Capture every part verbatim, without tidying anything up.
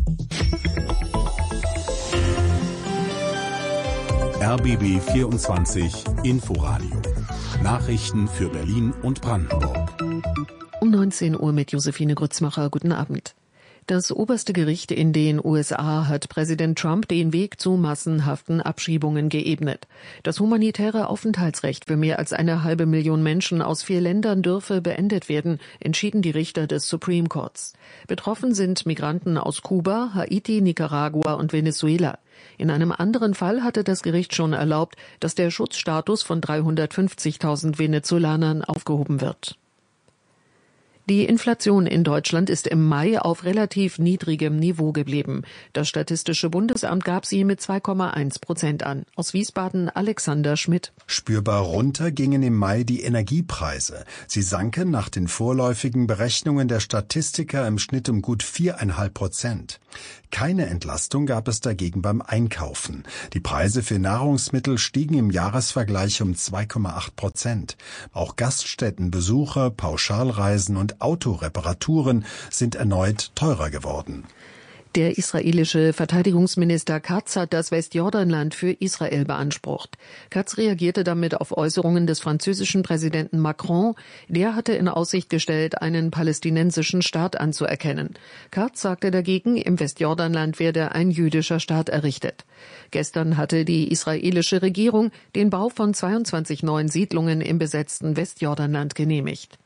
R B B vierundzwanzig Inforadio. Nachrichten für Berlin und Brandenburg. Um neunzehn Uhr mit Josephine Grützmacher. Guten Abend. Das oberste Gericht in den U S A hat Präsident Trump den Weg zu massenhaften Abschiebungen geebnet. Das humanitäre Aufenthaltsrecht für mehr als eine halbe Million Menschen aus vier Ländern dürfe beendet werden, entschieden die Richter des Supreme Courts. Betroffen sind Migranten aus Kuba, Haiti, Nicaragua und Venezuela. In einem anderen Fall hatte das Gericht schon erlaubt, dass der Schutzstatus von dreihundertfünfzigtausend Venezolanern aufgehoben wird. Die Inflation in Deutschland ist im Mai auf relativ niedrigem Niveau geblieben. Das Statistische Bundesamt gab sie mit zwei Komma eins Prozent an. Aus Wiesbaden Alexander Schmidt. Spürbar runter gingen im Mai die Energiepreise. Sie sanken nach den vorläufigen Berechnungen der Statistiker im Schnitt um gut viereinhalb Prozent. Keine Entlastung gab es dagegen beim Einkaufen. Die Preise für Nahrungsmittel stiegen im Jahresvergleich um zwei Komma acht Prozent. Auch Gaststättenbesuche, Pauschalreisen und Autoreparaturen sind erneut teurer geworden. Der israelische Verteidigungsminister Katz hat das Westjordanland für Israel beansprucht. Katz reagierte damit auf Äußerungen des französischen Präsidenten Macron. Der hatte in Aussicht gestellt, einen palästinensischen Staat anzuerkennen. Katz sagte dagegen, im Westjordanland werde ein jüdischer Staat errichtet. Gestern hatte die israelische Regierung den Bau von zweiundzwanzig neuen Siedlungen im besetzten Westjordanland genehmigt.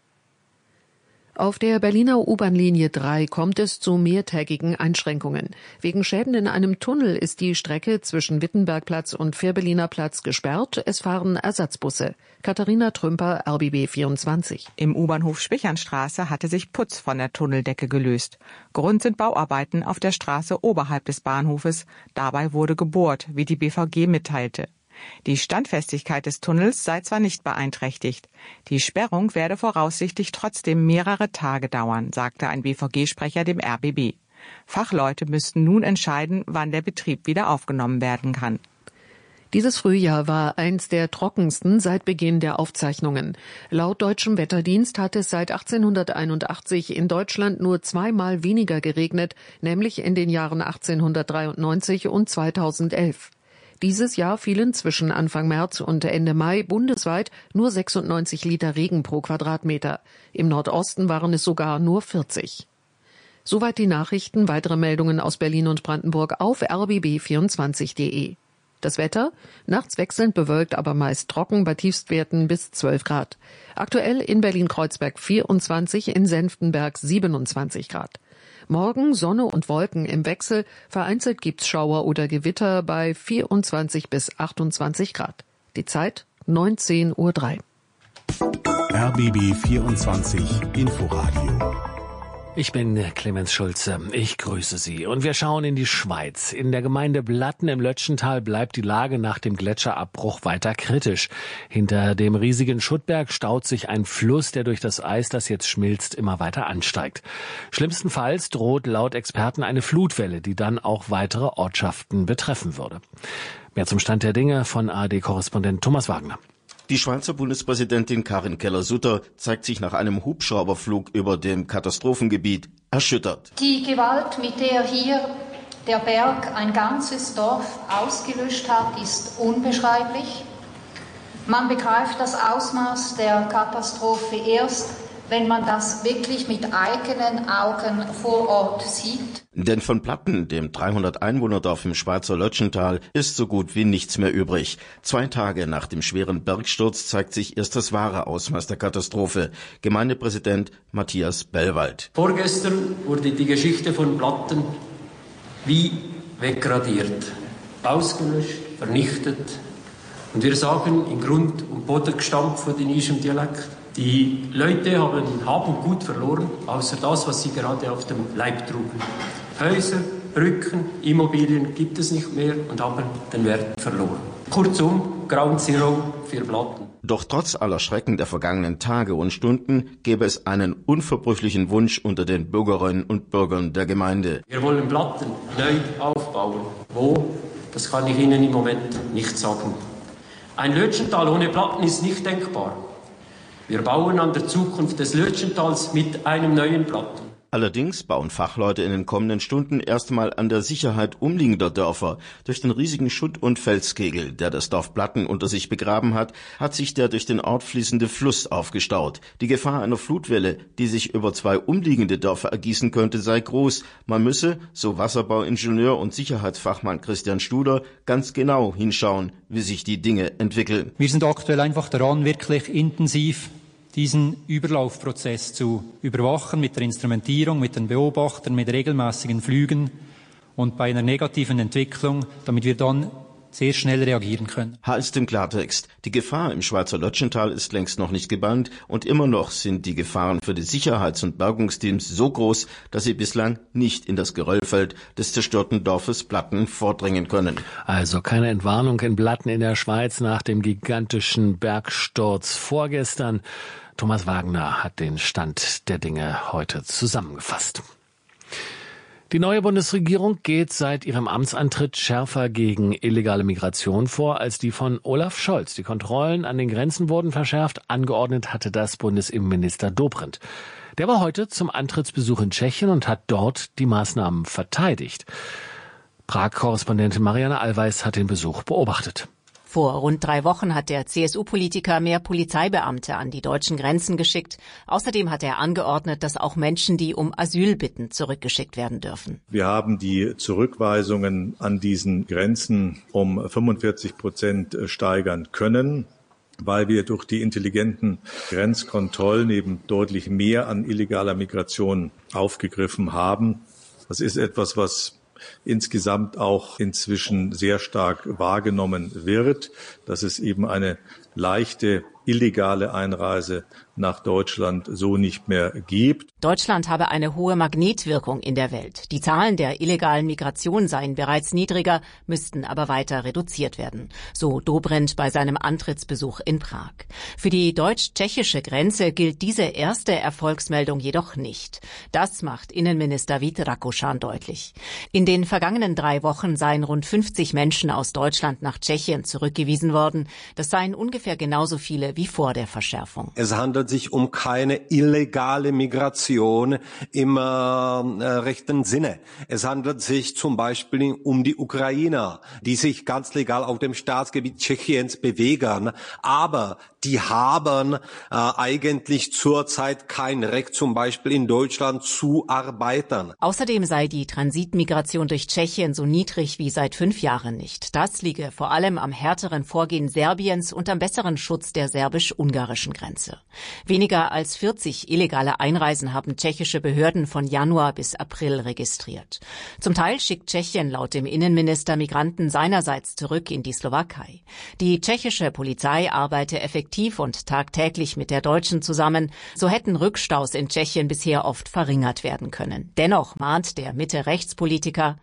Auf der Berliner U-Bahn-Linie drei kommt es zu mehrtägigen Einschränkungen. Wegen Schäden in einem Tunnel ist die Strecke zwischen Wittenbergplatz und Fehrbelliner Platz gesperrt. Es fahren Ersatzbusse. Katharina Trümper, R B B vierundzwanzig. Im U-Bahnhof Spichernstraße hatte sich Putz von der Tunneldecke gelöst. Grund sind Bauarbeiten auf der Straße oberhalb des Bahnhofes. Dabei wurde gebohrt, wie die B V G mitteilte. Die Standfestigkeit des Tunnels sei zwar nicht beeinträchtigt. Die Sperrung werde voraussichtlich trotzdem mehrere Tage dauern, sagte ein B V G-Sprecher dem R B B. Fachleute müssten nun entscheiden, wann der Betrieb wieder aufgenommen werden kann. Dieses Frühjahr war eins der trockensten seit Beginn der Aufzeichnungen. Laut deutschem Wetterdienst hat es seit achtzehnhunderteinundachtzig in Deutschland nur zweimal weniger geregnet, nämlich in den Jahren achtzehnhundertdreiundneunzig und zweitausendelf. Dieses Jahr fielen zwischen Anfang März und Ende Mai bundesweit nur sechsundneunzig Liter Regen pro Quadratmeter. Im Nordosten waren es sogar nur vierzig. Soweit die Nachrichten. Weitere Meldungen aus Berlin und Brandenburg auf r b b vierundzwanzig punkt de. Das Wetter? Nachts wechselnd bewölkt, aber meist trocken, bei Tiefstwerten bis zwölf Grad. Aktuell in Berlin-Kreuzberg vierundzwanzig, in Senftenberg siebenundzwanzig Grad. Morgen Sonne und Wolken im Wechsel, vereinzelt gibt's Schauer oder Gewitter bei vierundzwanzig bis achtundzwanzig Grad. Die Zeit neunzehn Uhr drei. R B B vierundzwanzig Inforadio. Ich bin Clemens Schulze, ich grüße Sie und wir schauen in die Schweiz. In der Gemeinde Blatten im Lötschental bleibt die Lage nach dem Gletscherabbruch weiter kritisch. Hinter dem riesigen Schuttberg staut sich ein Fluss, der durch das Eis, das jetzt schmilzt, immer weiter ansteigt. Schlimmstenfalls droht laut Experten eine Flutwelle, die dann auch weitere Ortschaften betreffen würde. Mehr zum Stand der Dinge von A R D-Korrespondent Thomas Wagner. Die Schweizer Bundespräsidentin Karin Keller-Sutter zeigt sich nach einem Hubschrauberflug über dem Katastrophengebiet erschüttert. Die Gewalt, mit der hier der Berg ein ganzes Dorf ausgelöscht hat, ist unbeschreiblich. Man begreift das Ausmaß der Katastrophe erst, wenn man das wirklich mit eigenen Augen vor Ort sieht. Denn von Platten, dem dreihundert Einwohnerdorf im Schweizer Lötschental, ist so gut wie nichts mehr übrig. Zwei Tage nach dem schweren Bergsturz zeigt sich erst das wahre Ausmaß der Katastrophe. Gemeindepräsident Matthias Bellwald. Vorgestern wurde die Geschichte von Platten wie wegradiert, ausgelöscht, vernichtet. Und wir sagen in Grund und Boden gestampft von denischem Dialekt. Die Leute haben Hab und Gut verloren, außer das, was sie gerade auf dem Leib trugen. Häuser, Brücken, Immobilien gibt es nicht mehr und haben den Wert verloren. Kurzum, Ground Zero für Platten. Doch trotz aller Schrecken der vergangenen Tage und Stunden gäbe es einen unverbrüchlichen Wunsch unter den Bürgerinnen und Bürgern der Gemeinde. Wir wollen Platten neu aufbauen. Wo? Das kann ich Ihnen im Moment nicht sagen. Ein Lötschental ohne Platten ist nicht denkbar. Wir bauen an der Zukunft des Lötschentals mit einem neuen Platten. Allerdings bauen Fachleute in den kommenden Stunden erstmal an der Sicherheit umliegender Dörfer. Durch den riesigen Schutt- und Felskegel, der das Dorf Blatten unter sich begraben hat, hat sich der durch den Ort fließende Fluss aufgestaut. Die Gefahr einer Flutwelle, die sich über zwei umliegende Dörfer ergießen könnte, sei groß. Man müsse, so Wasserbauingenieur und Sicherheitsfachmann Christian Studer, ganz genau hinschauen, wie sich die Dinge entwickeln. Wir sind aktuell einfach daran, wirklich intensiv diesen Überlaufprozess zu überwachen mit der Instrumentierung, mit den Beobachtern, mit regelmäßigen Flügen und bei einer negativen Entwicklung, damit wir dann sehr schnell reagieren können. Heißt im Klartext, die Gefahr im Schweizer Lötschental ist längst noch nicht gebannt und immer noch sind die Gefahren für die Sicherheits- und Bergungsteams so groß, dass sie bislang nicht in das Geröllfeld des zerstörten Dorfes Blatten vordringen können. Also keine Entwarnung in Blatten in der Schweiz nach dem gigantischen Bergsturz vorgestern. Thomas Wagner hat den Stand der Dinge heute zusammengefasst. Die neue Bundesregierung geht seit ihrem Amtsantritt schärfer gegen illegale Migration vor als die von Olaf Scholz. Die Kontrollen an den Grenzen wurden verschärft. Angeordnet hatte das Bundesinnenminister Dobrindt. Der war heute zum Antrittsbesuch in Tschechien und hat dort die Maßnahmen verteidigt. Prag-Korrespondentin Marianne Allweis hat den Besuch beobachtet. Vor rund drei Wochen hat der C S U-Politiker mehr Polizeibeamte an die deutschen Grenzen geschickt. Außerdem hat er angeordnet, dass auch Menschen, die um Asyl bitten, zurückgeschickt werden dürfen. Wir haben die Zurückweisungen an diesen Grenzen um fünfundvierzig Prozent steigern können, weil wir durch die intelligenten Grenzkontrollen eben deutlich mehr an illegaler Migration aufgegriffen haben. Das ist etwas, was insgesamt auch inzwischen sehr stark wahrgenommen wird, dass es eben eine leichte illegale Einreise nach Deutschland so nicht mehr gibt. Deutschland habe eine hohe Magnetwirkung in der Welt. Die Zahlen der illegalen Migration seien bereits niedriger, müssten aber weiter reduziert werden. So Dobrindt bei seinem Antrittsbesuch in Prag. Für die deutsch-tschechische Grenze gilt diese erste Erfolgsmeldung jedoch nicht. Das macht Innenminister Vít Rakušan deutlich. In den vergangenen drei Wochen seien rund fünfzig Menschen aus Deutschland nach Tschechien zurückgewiesen worden. Das seien ungefähr genauso viele wie vor der Verschärfung. Es handelt sich um keine illegale Migration im äh, rechten Sinne. Es handelt sich zum Beispiel um die Ukrainer, die sich ganz legal auf dem Staatsgebiet Tschechiens bewegen, aber die haben äh, eigentlich zurzeit kein Recht, zum Beispiel in Deutschland zu arbeiten. Außerdem sei die Transitmigration durch Tschechien so niedrig wie seit fünf Jahren nicht. Das liege vor allem am härteren Vorgehen Serbiens und am besseren Schutz der serbisch-ungarischen Grenze. Weniger als vierzig illegale Einreisen haben tschechische Behörden von Januar bis April registriert. Zum Teil schickt Tschechien laut dem Innenminister Migranten seinerseits zurück in die Slowakei. Die tschechische Polizei arbeite effektiv und tagtäglich mit der deutschen zusammen. So hätten Rückstaus in Tschechien bisher oft verringert werden können. Dennoch mahnt der Mitte-Rechts-Politiker: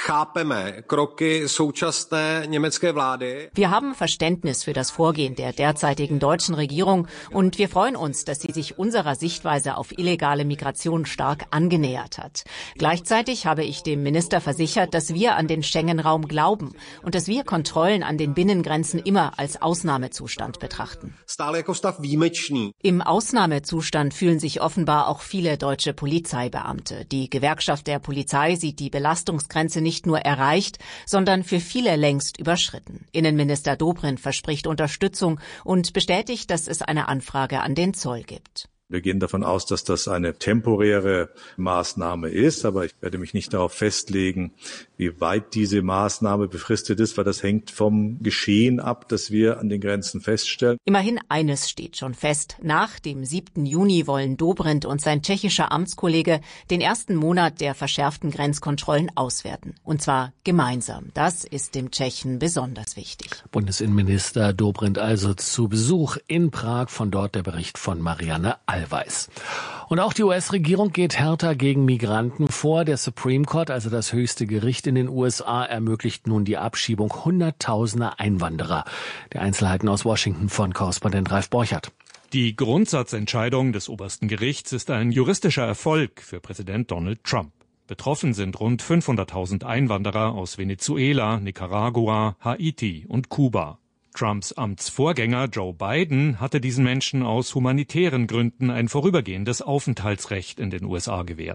Wir haben Verständnis für das Vorgehen der derzeitigen deutschen Regierung und wir freuen uns, dass sie sich unserer Sichtweise auf illegale Migration stark angenähert hat. Gleichzeitig habe ich dem Minister versichert, dass wir an den Schengen-Raum glauben und dass wir Kontrollen an den Binnengrenzen immer als Ausnahmezustand betrachten. Im Ausnahmezustand fühlen sich offenbar auch viele deutsche Polizeibeamte. Die Gewerkschaft der Polizei sieht die Belastungsgrenze nicht nur erreicht, sondern für viele längst überschritten. Innenminister Dobrindt verspricht Unterstützung und bestätigt, dass es eine Anfrage an den Zoll gibt. Wir gehen davon aus, dass das eine temporäre Maßnahme ist, aber ich werde mich nicht darauf festlegen, wie weit diese Maßnahme befristet ist, weil das hängt vom Geschehen ab, das wir an den Grenzen feststellen. Immerhin eines steht schon fest. Nach dem siebten Juni wollen Dobrindt und sein tschechischer Amtskollege den ersten Monat der verschärften Grenzkontrollen auswerten. Und zwar gemeinsam. Das ist dem Tschechen besonders wichtig. Bundesinnenminister Dobrindt also zu Besuch in Prag. Von dort der Bericht von Marianne Allweis. Und auch die U S-Regierung geht härter gegen Migranten vor. Der Supreme Court, also das höchste Gericht in den U S A, ermöglicht nun die Abschiebung hunderttausender Einwanderer. Die Einzelheiten aus Washington von Korrespondent Ralf Borchert. Die Grundsatzentscheidung des obersten Gerichts ist ein juristischer Erfolg für Präsident Donald Trump. Betroffen sind rund fünfhunderttausend Einwanderer aus Venezuela, Nicaragua, Haiti und Kuba. Trumps Amtsvorgänger Joe Biden hatte diesen Menschen aus humanitären Gründen ein vorübergehendes Aufenthaltsrecht in den U S A gewährt.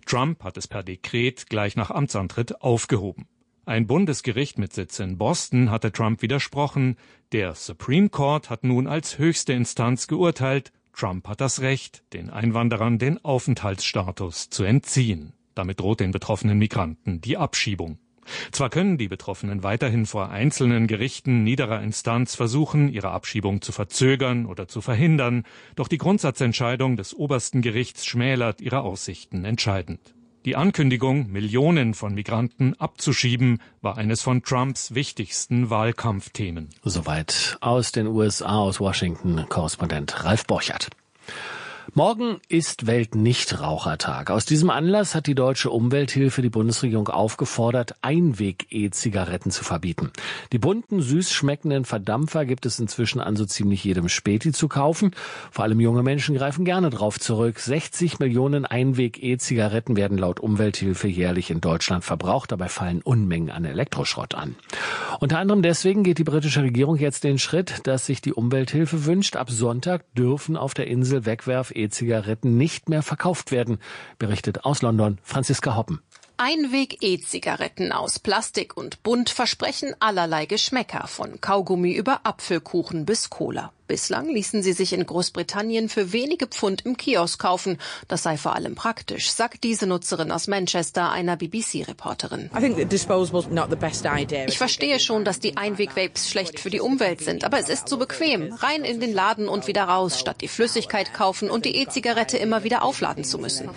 Trump hat es per Dekret gleich nach Amtsantritt aufgehoben. Ein Bundesgericht mit Sitz in Boston hatte Trump widersprochen. Der Supreme Court hat nun als höchste Instanz geurteilt, Trump hat das Recht, den Einwanderern den Aufenthaltsstatus zu entziehen. Damit droht den betroffenen Migranten die Abschiebung. Zwar können die Betroffenen weiterhin vor einzelnen Gerichten niederer Instanz versuchen, ihre Abschiebung zu verzögern oder zu verhindern, doch die Grundsatzentscheidung des obersten Gerichts schmälert ihre Aussichten entscheidend. Die Ankündigung, Millionen von Migranten abzuschieben, war eines von Trumps wichtigsten Wahlkampfthemen. Soweit aus den U S A, aus Washington, Korrespondent Ralf Borchert. Morgen ist Weltnichtrauchertag. Aus diesem Anlass hat die Deutsche Umwelthilfe die Bundesregierung aufgefordert, Einweg-E-Zigaretten zu verbieten. Die bunten, süß schmeckenden Verdampfer gibt es inzwischen an so ziemlich jedem Späti zu kaufen. Vor allem junge Menschen greifen gerne drauf zurück. sechzig Millionen Einweg-E-Zigaretten werden laut Umwelthilfe jährlich in Deutschland verbraucht. Dabei fallen Unmengen an Elektroschrott an. Unter anderem deswegen geht die britische Regierung jetzt den Schritt, dass sich die Umwelthilfe wünscht. Ab Sonntag dürfen auf der Insel Wegwerf E-Zigaretten nicht mehr verkauft werden, berichtet aus London Franziska Hoppen. Einweg-E-Zigaretten aus Plastik und bunt versprechen allerlei Geschmäcker, von Kaugummi über Apfelkuchen bis Cola. Bislang ließen sie sich in Großbritannien für wenige Pfund im Kiosk kaufen. Das sei vor allem praktisch, sagt diese Nutzerin aus Manchester einer B B C-Reporterin. Ich verstehe schon, dass die Einweg-Vapes schlecht für die Umwelt sind, aber es ist so bequem. Rein in den Laden und wieder raus, statt die Flüssigkeit kaufen und die E-Zigarette immer wieder aufladen zu müssen.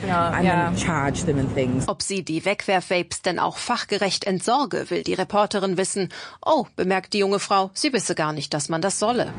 Ob sie die Wegwerf-Vapes denn auch fachgerecht entsorge, will die Reporterin wissen. Oh, bemerkt die junge Frau, sie wisse gar nicht, dass man das solle.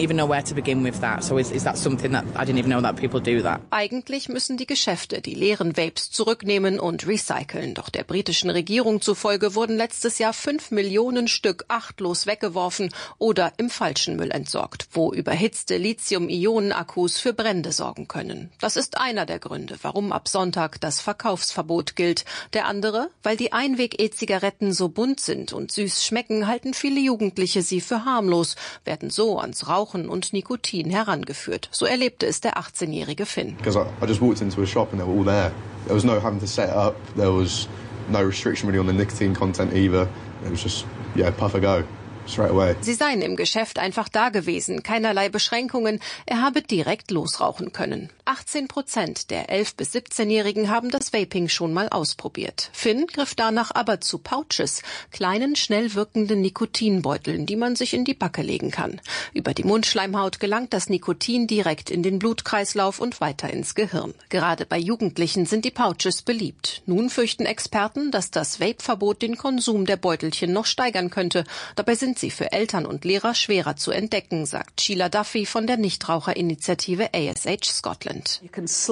Eigentlich müssen die Geschäfte die leeren Vapes zurücknehmen und recyceln. Doch der britischen Regierung zufolge wurden letztes Jahr fünf Millionen Stück achtlos weggeworfen oder im falschen Müll entsorgt, wo überhitzte Lithium-Ionen-Akkus für Brände sorgen können. Das ist einer der Gründe, warum ab Sonntag das Verkaufsverbot gilt. Der andere, weil die Einweg-E-Zigaretten so bunt sind und süß schmecken, halten viele Jugendliche sie für harmlos, werden so ans Rauchen und Nikotin herangeführt. So erlebte es der achtzehnjährige Finn. Because I, I just walked into a shop and they were all there. There was no having to set it up. There was no restriction really on the nicotine content either. It was just, yeah, puff a go. Sie seien im Geschäft einfach da gewesen, keinerlei Beschränkungen, er habe direkt losrauchen können. achtzehn Prozent der elf- bis siebzehnjährigen haben das Vaping schon mal ausprobiert. Finn griff danach aber zu Pouches, kleinen, schnell wirkenden Nikotinbeuteln, die man sich in die Backe legen kann. Über die Mundschleimhaut gelangt das Nikotin direkt in den Blutkreislauf und weiter ins Gehirn. Gerade bei Jugendlichen sind die Pouches beliebt. Nun fürchten Experten, dass das Vape-Verbot den Konsum der Beutelchen noch steigern könnte. Dabei sind sie für Eltern und Lehrer schwerer zu entdecken, sagt Sheila Duffy von der Nichtraucherinitiative A S H Scotland.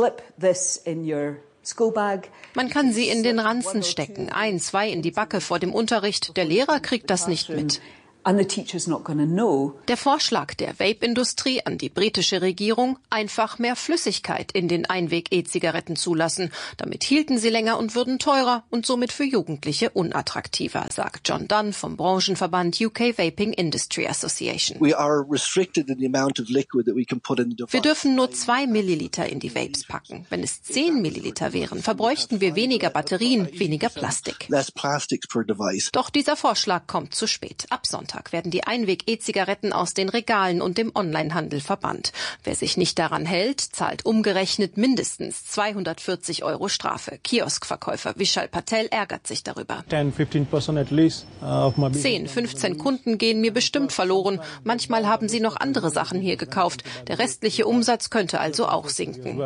Man kann sie in den Ranzen stecken, ein, zwei in die Backe vor dem Unterricht. Der Lehrer kriegt das nicht mit. Der Vorschlag der Vape-Industrie an die britische Regierung, einfach mehr Flüssigkeit in den Einweg-E-Zigaretten zulassen. Damit hielten sie länger und würden teurer und somit für Jugendliche unattraktiver, sagt John Dunn vom Branchenverband U K Vaping Industry Association. Wir dürfen nur zwei Milliliter in die Vapes packen. Wenn es zehn Milliliter wären, verbräuchten wir weniger Batterien, weniger Plastik. Doch dieser Vorschlag kommt zu spät. Ab Sonntag werden die Einweg-E-Zigaretten aus den Regalen und dem Onlinehandel verbannt. Wer sich nicht daran hält, zahlt umgerechnet mindestens zweihundertvierzig Euro Strafe. Kioskverkäufer Vishal Patel ärgert sich darüber. zehn, fünfzehn Kunden gehen mir bestimmt verloren. Manchmal haben sie noch andere Sachen hier gekauft. Der restliche Umsatz könnte also auch sinken.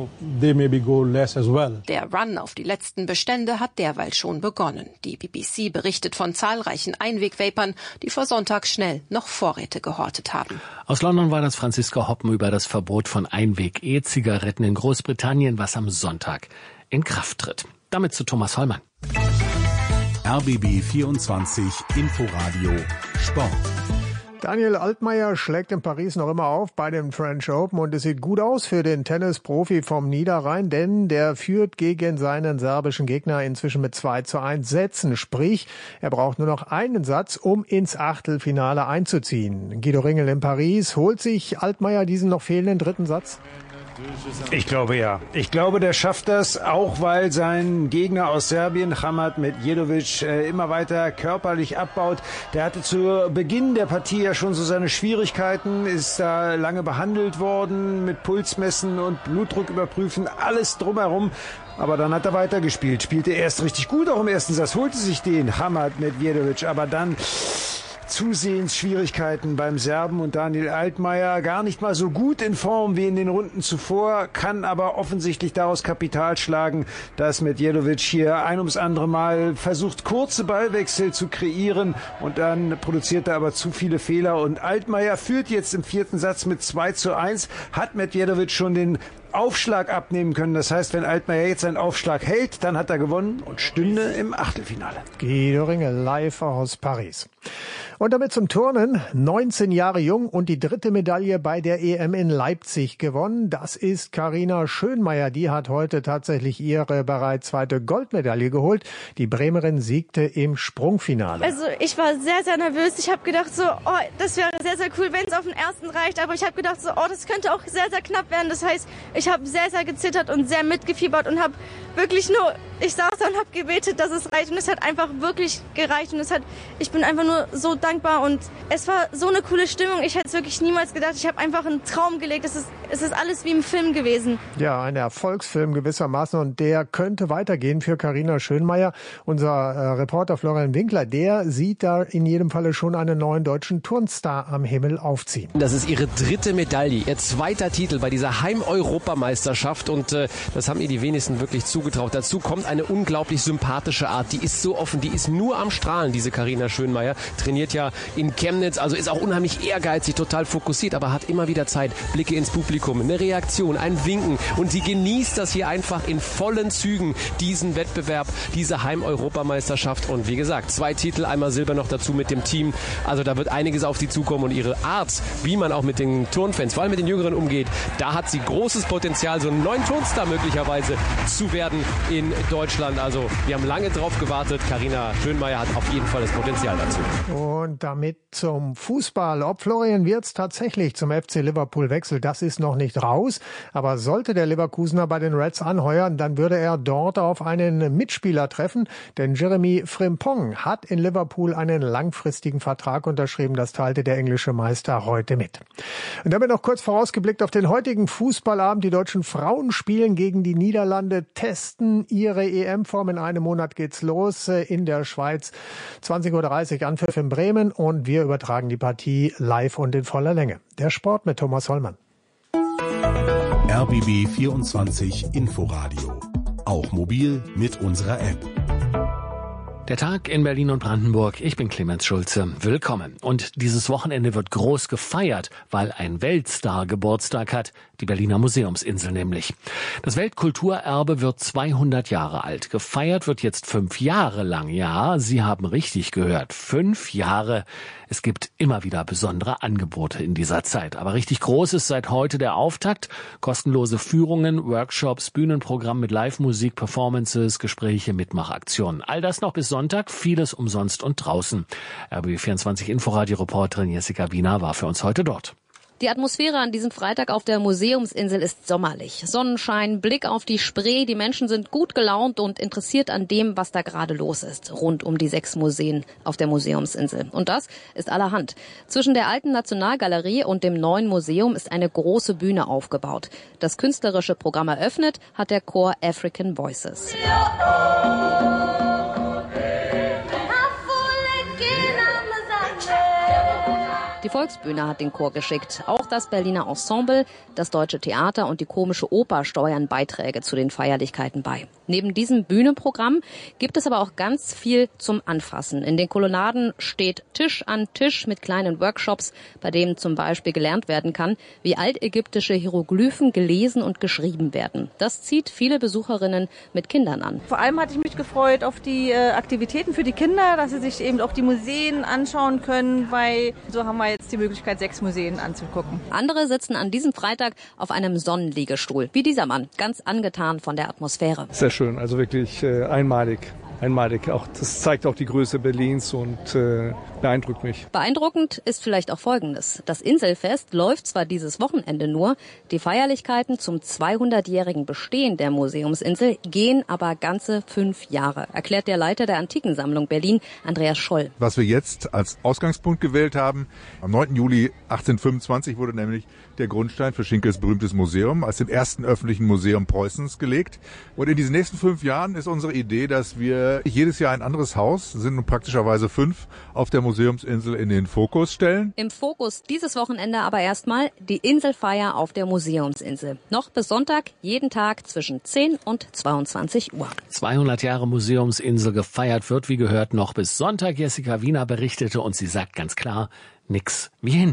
Der Run auf die letzten Bestände hat derweil schon begonnen. Die B B C berichtet von zahlreichen Einweg-Vapern, die vor Sonntag schnell noch Vorräte gehortet haben. Aus London war das Franziska Hoppen über das Verbot von Einweg-E-Zigaretten in Großbritannien, was am Sonntag in Kraft tritt. Damit zu Thomas Hollmann. R B B vierundzwanzig Inforadio Sport. Daniel Altmaier schlägt in Paris noch immer auf bei dem French Open und es sieht gut aus für den Tennisprofi vom Niederrhein, denn der führt gegen seinen serbischen Gegner inzwischen mit zwei zu eins Sätzen. Sprich, er braucht nur noch einen Satz, um ins Achtelfinale einzuziehen. Guido Ringel in Paris. Holt sich Altmaier diesen noch fehlenden dritten Satz? Ich glaube ja. Ich glaube, der schafft das, auch weil sein Gegner aus Serbien, Hamad Medjedovic, immer weiter körperlich abbaut. Der hatte zu Beginn der Partie ja schon so seine Schwierigkeiten, ist da lange behandelt worden mit Pulsmessen und Blutdruck überprüfen, alles drumherum. Aber dann hat er weitergespielt, spielte erst richtig gut, auch im ersten Satz, holte sich den Hamad Medjedovic, aber dann zusehends Schwierigkeiten beim Serben und Daniel Altmaier, gar nicht mal so gut in Form wie in den Runden zuvor, kann aber offensichtlich daraus Kapital schlagen, dass Medjedovic hier ein ums andere Mal versucht, kurze Ballwechsel zu kreieren und dann produziert er aber zu viele Fehler und Altmaier führt jetzt im vierten Satz mit zwei zu eins, hat Medjedovic schon den Aufschlag abnehmen können. Das heißt, wenn Altmaier jetzt einen Aufschlag hält, dann hat er gewonnen und stünde im Achtelfinale. Guido Ringel live aus Paris. Und damit zum Turnen. neunzehn Jahre jung und die dritte Medaille bei der E M in Leipzig gewonnen. Das ist Carina Schönmeier. Die hat heute tatsächlich ihre bereits zweite Goldmedaille geholt. Die Bremerin siegte im Sprungfinale. Also ich war sehr, sehr nervös. Ich habe gedacht so, oh, das wäre sehr, sehr cool, wenn es auf den ersten reicht. Aber ich habe gedacht so, oh, das könnte auch sehr, sehr knapp werden. Das heißt, ich habe sehr, sehr gezittert und sehr mitgefiebert und habe wirklich nur, ich saß da und habe gebetet, dass es reicht. Und es hat einfach wirklich gereicht. Und es hat, ich bin einfach nur so dankbar. Und es war so eine coole Stimmung. Ich hätte es wirklich niemals gedacht. Ich habe einfach einen Traum gelegt. Es ist, es ist alles wie im Film gewesen. Ja, ein Erfolgsfilm gewissermaßen. Und der könnte weitergehen für Carina Schönmeier. Unser äh, Reporter Florian Winkler, der sieht da in jedem Falle schon einen neuen deutschen Turnstar am Himmel aufziehen. Das ist ihre dritte Medaille, ihr zweiter Titel bei dieser Heim-Europameisterschaft. Und äh, das haben ihr die wenigsten wirklich zugetraut. Dazu kommt eine unglaublich sympathische Art. Die ist so offen, die ist nur am Strahlen, diese Carina Schönmeier. Trainiert ja in Chemnitz, also ist auch unheimlich ehrgeizig, total fokussiert, aber hat immer wieder Zeit, Blicke ins Publikum, eine Reaktion, ein Winken. Und sie genießt das hier einfach in vollen Zügen, diesen Wettbewerb, diese Heim-Europameisterschaft. Und wie gesagt, zwei Titel, einmal Silber noch dazu mit dem Team. Also da wird einiges auf sie zukommen und ihre Art, wie man auch mit den Turnfans, vor allem mit den Jüngeren umgeht, da hat sie großes Potenzial, so einen neuen Turnstar möglicherweise zu werden in Deutschland. Also wir haben lange drauf gewartet. Carina Schönmeier hat auf jeden Fall das Potenzial dazu. Und damit zum Fußball. Ob Florian Wirtz tatsächlich zum F C Liverpool wechselt, das ist noch nicht raus. Aber sollte der Leverkusener bei den Reds anheuern, dann würde er dort auf einen Mitspieler treffen. Denn Jeremy Frimpong hat in Liverpool einen langfristigen Vertrag unterschrieben. Das teilte der englische Meister heute mit. Und damit noch kurz vorausgeblickt auf den heutigen Fußballabend. Die deutschen Frauen spielen gegen die Niederlande, testen ihre E M-Form. In einem Monat geht's los in der Schweiz. zwanzig Uhr dreißig Anpfiff in Bremen und wir übertragen die Partie live und in voller Länge. Der Sport mit Thomas Hollmann. R B B vierundzwanzig Inforadio. Auch mobil mit unserer App. Der Tag in Berlin und Brandenburg. Ich bin Clemens Schulze. Willkommen. Und dieses Wochenende wird groß gefeiert, weil ein Weltstar Geburtstag hat. Die Berliner Museumsinsel nämlich. Das Weltkulturerbe wird zweihundert Jahre alt. Gefeiert wird jetzt fünf Jahre lang. Ja, Sie haben richtig gehört. Fünf Jahre. Es gibt immer wieder besondere Angebote in dieser Zeit. Aber richtig groß ist seit heute der Auftakt. Kostenlose Führungen, Workshops, Bühnenprogramm mit Live-Musik, Performances, Gespräche, Mitmachaktionen. All das noch bis Sonntag. Vieles umsonst und draußen. R B B vierundzwanzig Inforadio-Reporterin Jessica Wiener war für uns heute dort. Die Atmosphäre an diesem Freitag auf der Museumsinsel ist sommerlich. Sonnenschein, Blick auf die Spree, die Menschen sind gut gelaunt und interessiert an dem, was da gerade los ist, rund um die sechs Museen auf der Museumsinsel. Und das ist allerhand. Zwischen der alten Nationalgalerie und dem neuen Museum ist eine große Bühne aufgebaut. Das künstlerische Programm eröffnet hat der Chor African Voices. Die Volksbühne hat den Chor geschickt. Auch das Berliner Ensemble, das Deutsche Theater und die Komische Oper steuern Beiträge zu den Feierlichkeiten bei. Neben diesem Bühnenprogramm gibt es aber auch ganz viel zum Anfassen. In den Kolonnaden steht Tisch an Tisch mit kleinen Workshops, bei denen zum Beispiel gelernt werden kann, wie altägyptische Hieroglyphen gelesen und geschrieben werden. Das zieht viele Besucherinnen mit Kindern an. Vor allem hatte ich mich gefreut auf die äh, Aktivitäten für die Kinder, dass sie sich eben auch die Museen anschauen können, weil so haben wir jetzt die Möglichkeit, sechs Museen anzugucken. Andere sitzen an diesem Freitag auf einem Sonnenliegestuhl, wie dieser Mann, ganz angetan von der Atmosphäre. Sehr schön, also wirklich äh, einmalig. einmalig. Auch, das zeigt auch die Größe Berlins und äh, beeindruckt mich. Beeindruckend ist vielleicht auch Folgendes. Das Inselfest läuft zwar dieses Wochenende nur, die Feierlichkeiten zum zweihundertjährigen Bestehen der Museumsinsel gehen aber ganze fünf Jahre, erklärt der Leiter der Antikensammlung Berlin, Andreas Scholl. Was wir jetzt als Ausgangspunkt gewählt haben, am neunten Juli achtzehnhundertfünfundzwanzig wurde nämlich der Grundstein für Schinkels berühmtes Museum als dem ersten öffentlichen Museum Preußens gelegt. Und in diesen nächsten fünf Jahren ist unsere Idee, dass wir jedes Jahr ein anderes Haus, sind nun praktischerweise fünf, auf der Museumsinsel in den Fokus stellen. Im Fokus dieses Wochenende aber erstmal die Inselfeier auf der Museumsinsel. Noch bis Sonntag, jeden Tag zwischen zehn und zweiundzwanzig Uhr. zweihundert Jahre Museumsinsel gefeiert wird, wie gehört, noch bis Sonntag. Jessica Wiener berichtete und sie sagt ganz klar, nix wie hin.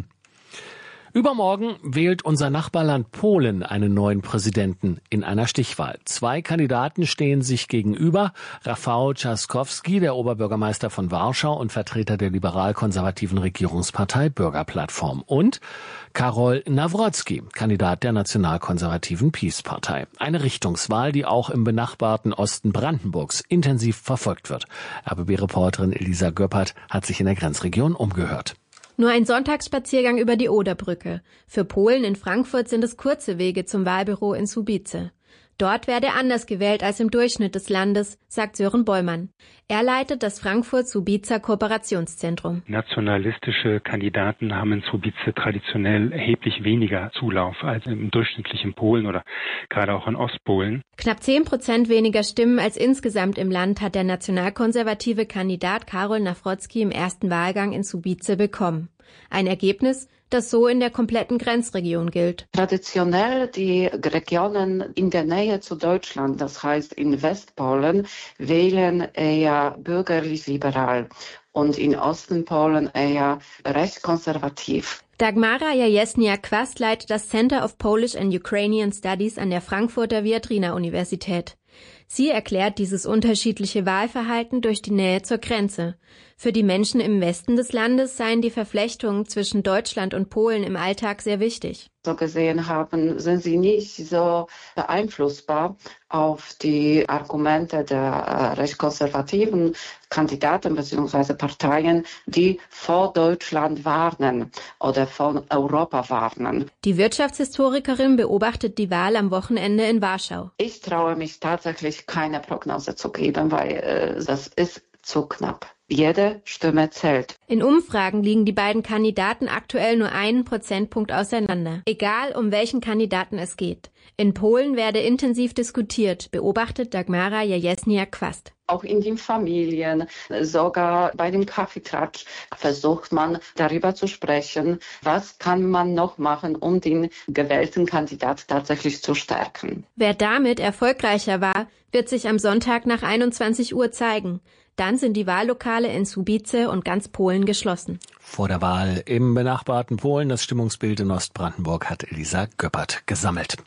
Übermorgen wählt unser Nachbarland Polen einen neuen Präsidenten in einer Stichwahl. Zwei Kandidaten stehen sich gegenüber. Rafał Trzaskowski, der Oberbürgermeister von Warschau und Vertreter der liberal-konservativen Regierungspartei Bürgerplattform. Und Karol Nawrocki, Kandidat der nationalkonservativen PiS-Partei. Eine Richtungswahl, die auch im benachbarten Osten Brandenburgs intensiv verfolgt wird. R B B-Reporterin Elisa Göppert hat sich in der Grenzregion umgehört. Nur ein Sonntagsspaziergang über die Oderbrücke. Für Polen in Frankfurt sind es kurze Wege zum Wahlbüro in Słubice. Dort werde anders gewählt als im Durchschnitt des Landes, sagt Sören Bollmann. Er leitet das Frankfurt-Słubicer Kooperationszentrum. Nationalistische Kandidaten haben in Słubice traditionell erheblich weniger Zulauf als im durchschnittlichen Polen oder gerade auch in Ostpolen. Knapp zehn Prozent weniger Stimmen als insgesamt im Land hat der nationalkonservative Kandidat Karol Nawrocki im ersten Wahlgang in Słubice bekommen. Ein Ergebnis, das so in der kompletten Grenzregion gilt. Traditionell die Regionen in der Nähe zu Deutschland, das heißt in Westpolen, wählen eher bürgerlich-liberal und in Ostenpolen eher rechtskonservativ. Dagmara Jajesniak-Kwast leitet das Center of Polish and Ukrainian Studies an der Frankfurter Viadrina-Universität. Sie erklärt dieses unterschiedliche Wahlverhalten durch die Nähe zur Grenze. Für die Menschen im Westen des Landes seien die Verflechtungen zwischen Deutschland und Polen im Alltag sehr wichtig. So gesehen haben, sind sie nicht so beeinflussbar auf die Argumente der äh, rechtskonservativen Kandidaten bzw. Parteien, die vor Deutschland warnen oder von Europa warnen. Die Wirtschaftshistorikerin beobachtet die Wahl am Wochenende in Warschau. Ich traue mich tatsächlich keine Prognose zu geben, weil äh, das ist zu knapp. Jede Stimme zählt. In Umfragen liegen die beiden Kandidaten aktuell nur einen Prozentpunkt auseinander. Egal, um welchen Kandidaten es geht. In Polen werde intensiv diskutiert, beobachtet Dagmara Jajesniak-Kwast. Auch in den Familien, sogar bei dem Kaffeetratsch versucht man darüber zu sprechen, was kann man noch machen, um den gewählten Kandidat tatsächlich zu stärken. Wer damit erfolgreicher war, wird sich am Sonntag nach einundzwanzig Uhr zeigen. Dann sind die Wahllokale in Słubice und ganz Polen geschlossen. Vor der Wahl im benachbarten Polen, das Stimmungsbild in Ostbrandenburg, hat Elisa Göppert gesammelt.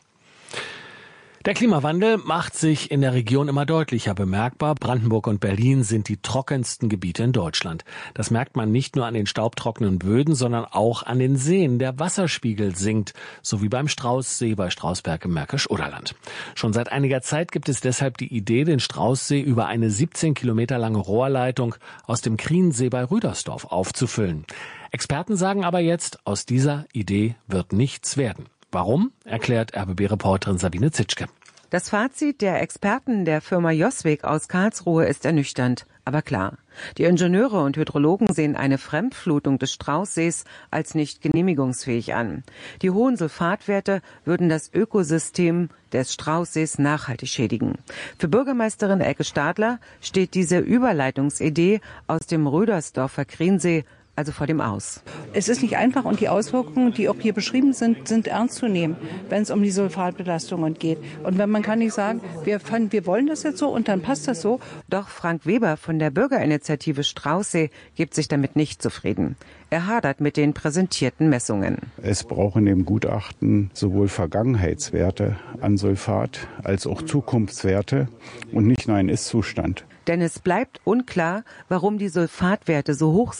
Der Klimawandel macht sich in der Region immer deutlicher bemerkbar. Brandenburg und Berlin sind die trockensten Gebiete in Deutschland. Das merkt man nicht nur an den staubtrockenen Böden, sondern auch an den Seen. Der Wasserspiegel sinkt, so wie beim Straußsee bei Strausberg im Märkisch-Oderland. Schon seit einiger Zeit gibt es deshalb die Idee, den Straußsee über eine siebzehn Kilometer lange Rohrleitung aus dem Kriensee bei Rüdersdorf aufzufüllen. Experten sagen aber jetzt, aus dieser Idee wird nichts werden. Warum, erklärt R B B-Reporterin Sabine Zitschke. Das Fazit der Experten der Firma Joswig aus Karlsruhe ist ernüchternd, aber klar. Die Ingenieure und Hydrologen sehen eine Fremdflutung des Straußsees als nicht genehmigungsfähig an. Die hohen Sulfatwerte würden das Ökosystem des Straußsees nachhaltig schädigen. Für Bürgermeisterin Elke Stadler steht diese Überleitungsidee aus dem Rüdersdorfer Kriensee also vor dem Aus. Es ist nicht einfach und die Auswirkungen, die auch hier beschrieben sind, sind ernst zu nehmen, wenn es um die Sulfatbelastungen geht. Und wenn man kann nicht sagen, wir, fanden, wir wollen das jetzt so und dann passt das so. Doch Frank Weber von der Bürgerinitiative Straußsee gibt sich damit nicht zufrieden. Er hadert mit den präsentierten Messungen. Es brauchen im Gutachten sowohl Vergangenheitswerte an Sulfat als auch Zukunftswerte und nicht nur einen Ist-Zustand. Denn es bleibt unklar, warum die Sulfatwerte so hoch sind.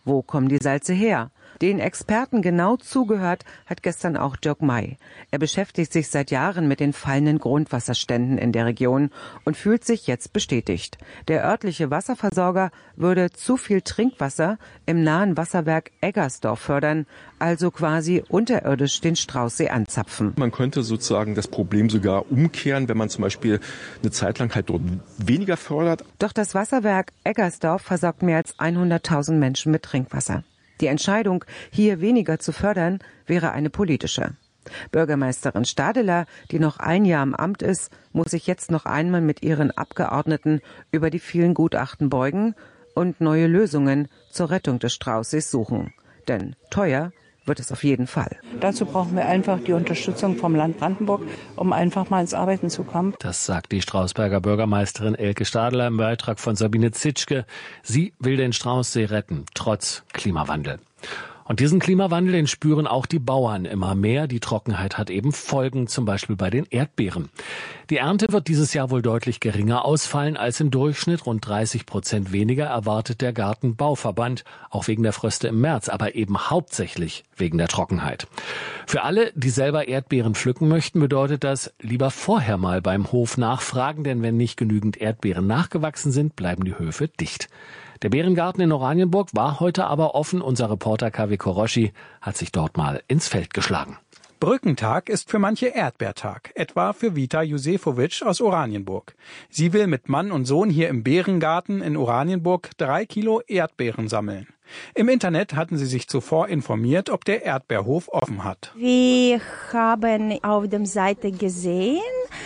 Wo kommen die Salze her? Den Experten genau zugehört hat gestern auch Dirk May. Er beschäftigt sich seit Jahren mit den fallenden Grundwasserständen in der Region und fühlt sich jetzt bestätigt. Der örtliche Wasserversorger würde zu viel Trinkwasser im nahen Wasserwerk Eggersdorf fördern, also quasi unterirdisch den Straußsee anzapfen. Man könnte sozusagen das Problem sogar umkehren, wenn man zum Beispiel eine Zeit lang halt dort weniger fördert. Doch das Wasserwerk Eggersdorf versorgt mehr als hunderttausend Menschen mit Trinkwasser. Die Entscheidung, hier weniger zu fördern, wäre eine politische. Bürgermeisterin Stadeler, die noch ein Jahr im Amt ist, muss sich jetzt noch einmal mit ihren Abgeordneten über die vielen Gutachten beugen und neue Lösungen zur Rettung des Straußsees suchen. Denn teuer wird es auf jeden Fall. Dazu brauchen wir einfach die Unterstützung vom Land Brandenburg, um einfach mal ins Arbeiten zu kommen. Das sagt die Strausberger Bürgermeisterin Elke Stadeler im Beitrag von Sabine Zitschke. Sie will den Straußsee retten, trotz Klimawandel. Und diesen Klimawandel, den spüren auch die Bauern immer mehr. Die Trockenheit hat eben Folgen, zum Beispiel bei den Erdbeeren. Die Ernte wird dieses Jahr wohl deutlich geringer ausfallen als im Durchschnitt. Rund dreißig Prozent weniger erwartet der Gartenbauverband, auch wegen der Fröste im März, aber eben hauptsächlich wegen der Trockenheit. Für alle, die selber Erdbeeren pflücken möchten, bedeutet das, lieber vorher mal beim Hof nachfragen, denn wenn nicht genügend Erdbeeren nachgewachsen sind, bleiben die Höfe dicht. Der Beerengarten in Oranienburg war heute aber offen. Unser Reporter K W Koroschi hat sich dort mal ins Feld geschlagen. Brückentag ist für manche Erdbeertag, etwa für Vita Josefowitsch aus Oranienburg. Sie will mit Mann und Sohn hier im Beerengarten in Oranienburg drei Kilo Erdbeeren sammeln. Im Internet hatten sie sich zuvor informiert, ob der Erdbeerhof offen hat. Wir haben auf der Seite gesehen,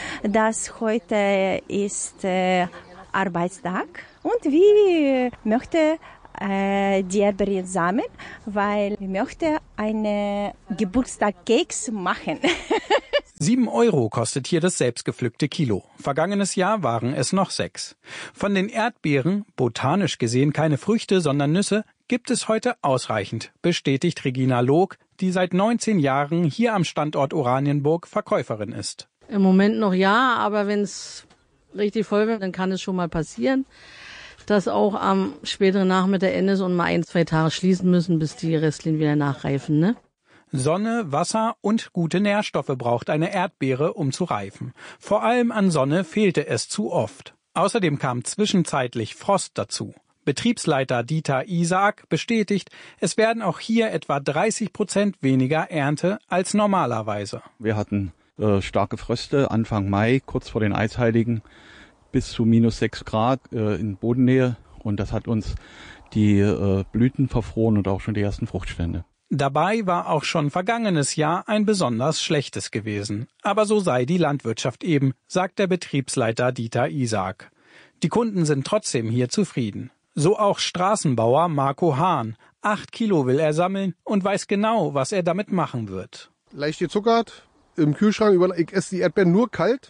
dass heute ist äh, Arbeitstag. Und wir möchten äh, die Erdbeeren sammeln, weil wir möchten einen Geburtstagskeks machen. Sieben Euro kostet hier das selbstgepflückte Kilo. Vergangenes Jahr waren es noch sechs. Von den Erdbeeren, botanisch gesehen keine Früchte, sondern Nüsse, gibt es heute ausreichend, bestätigt Regina Log, die seit neunzehn Jahren hier am Standort Oranienburg Verkäuferin ist. Im Moment noch ja, aber wenn es richtig voll wird, dann kann es schon mal passieren, dass auch am späteren Nachmittag Ende ist und mal ein, zwei Tage schließen müssen, bis die Restlinien wieder nachreifen, ne? Sonne, Wasser und gute Nährstoffe braucht eine Erdbeere, um zu reifen. Vor allem an Sonne fehlte es zu oft. Außerdem kam zwischenzeitlich Frost dazu. Betriebsleiter Dieter Isaak bestätigt, es werden auch hier etwa dreißig Prozent weniger Ernte als normalerweise. Wir hatten äh, starke Fröste Anfang Mai, kurz vor den Eisheiligen, bis zu minus sechs Grad äh, in Bodennähe. Und das hat uns die äh, Blüten verfroren und auch schon die ersten Fruchtstände. Dabei war auch schon vergangenes Jahr ein besonders schlechtes gewesen. Aber so sei die Landwirtschaft eben, sagt der Betriebsleiter Dieter Isaak. Die Kunden sind trotzdem hier zufrieden. So auch Straßenbauer Marco Hahn. Acht Kilo will er sammeln und weiß genau, was er damit machen wird. Leicht gezuckert, im Kühlschrank, über, ich esse die Erdbeeren nur kalt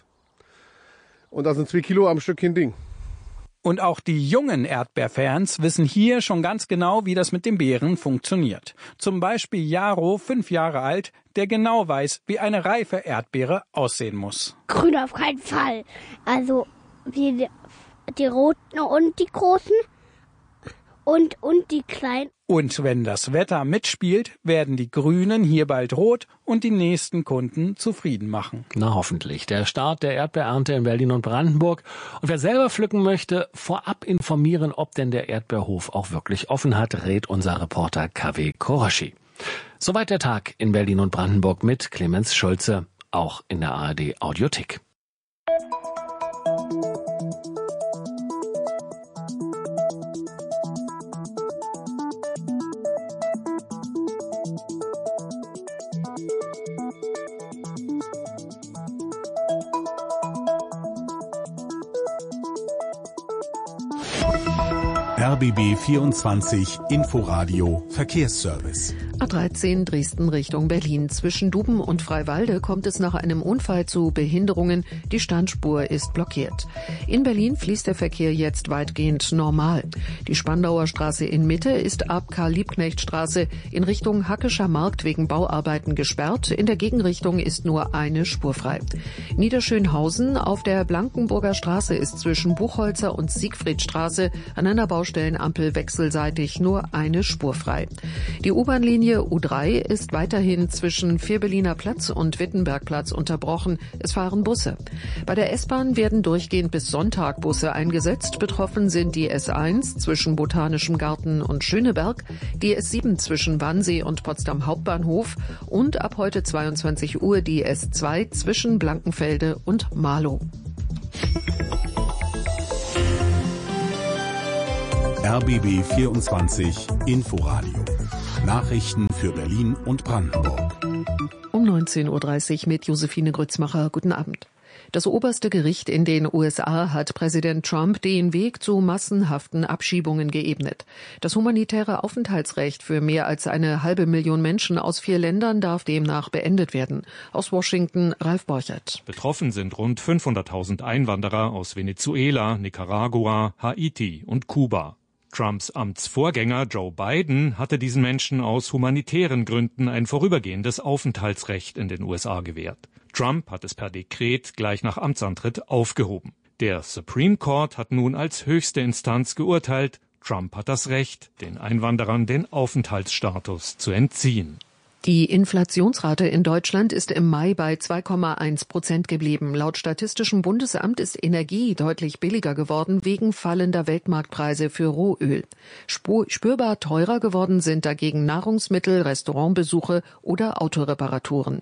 und da sind zwei Kilo am Stück kein Ding. Und auch die jungen Erdbeerfans wissen hier schon ganz genau, wie das mit den Beeren funktioniert. Zum Beispiel Jaro, fünf Jahre alt, der genau weiß, wie eine reife Erdbeere aussehen muss. Grün auf keinen Fall. Also wie die, die roten und die großen und, und die kleinen. Und wenn das Wetter mitspielt, werden die Grünen hier bald rot und die nächsten Kunden zufrieden machen. Na hoffentlich. Der Start der Erdbeerernte in Berlin und Brandenburg. Und wer selber pflücken möchte, vorab informieren, ob denn der Erdbeerhof auch wirklich offen hat, rät unser Reporter K W Koroschi. Soweit der Tag in Berlin und Brandenburg mit Clemens Schulze, auch in der A R D Audiothek. R B B vierundzwanzig Inforadio Verkehrsservice. A dreizehn Dresden Richtung Berlin. Zwischen Duben und Freiwalde kommt es nach einem Unfall zu Behinderungen. Die Standspur ist blockiert. In Berlin fließt der Verkehr jetzt weitgehend normal. Die Spandauer Straße in Mitte ist ab Karl-Liebknecht-Straße in Richtung Hackescher Markt wegen Bauarbeiten gesperrt. In der Gegenrichtung ist nur eine Spur frei. Niederschönhausen auf der Blankenburger Straße ist zwischen Buchholzer und Siegfriedstraße an einer Baustelle Haltestellenampel wechselseitig nur eine Spur frei. Die U-Bahn-Linie U drei ist weiterhin zwischen Fehrbelliner Platz und Wittenbergplatz unterbrochen. Es fahren Busse. Bei der S-Bahn werden durchgehend bis Sonntag Busse eingesetzt. Betroffen sind die S eins zwischen Botanischem Garten und Schöneberg, die S sieben zwischen Wannsee und Potsdam Hauptbahnhof und ab heute zweiundzwanzig Uhr die S zwei zwischen Blankenfelde und Marlow. R B B vierundzwanzig Inforadio. Nachrichten für Berlin und Brandenburg. Um neunzehn Uhr dreißig mit Josephine Grützmacher. Guten Abend. Das oberste Gericht in den U S A hat Präsident Trump den Weg zu massenhaften Abschiebungen geebnet. Das humanitäre Aufenthaltsrecht für mehr als eine halbe Million Menschen aus vier Ländern darf demnach beendet werden. Aus Washington, Ralf Borchert. Betroffen sind rund fünfhunderttausend Einwanderer aus Venezuela, Nicaragua, Haiti und Kuba. Trumps Amtsvorgänger Joe Biden hatte diesen Menschen aus humanitären Gründen ein vorübergehendes Aufenthaltsrecht in den U S A gewährt. Trump hat es per Dekret gleich nach Amtsantritt aufgehoben. Der Supreme Court hat nun als höchste Instanz geurteilt, Trump hat das Recht, den Einwanderern den Aufenthaltsstatus zu entziehen. Die Inflationsrate in Deutschland ist im Mai bei zwei Komma eins Prozent geblieben. Laut Statistischem Bundesamt ist Energie deutlich billiger geworden wegen fallender Weltmarktpreise für Rohöl. Spürbar teurer geworden sind dagegen Nahrungsmittel, Restaurantbesuche oder Autoreparaturen.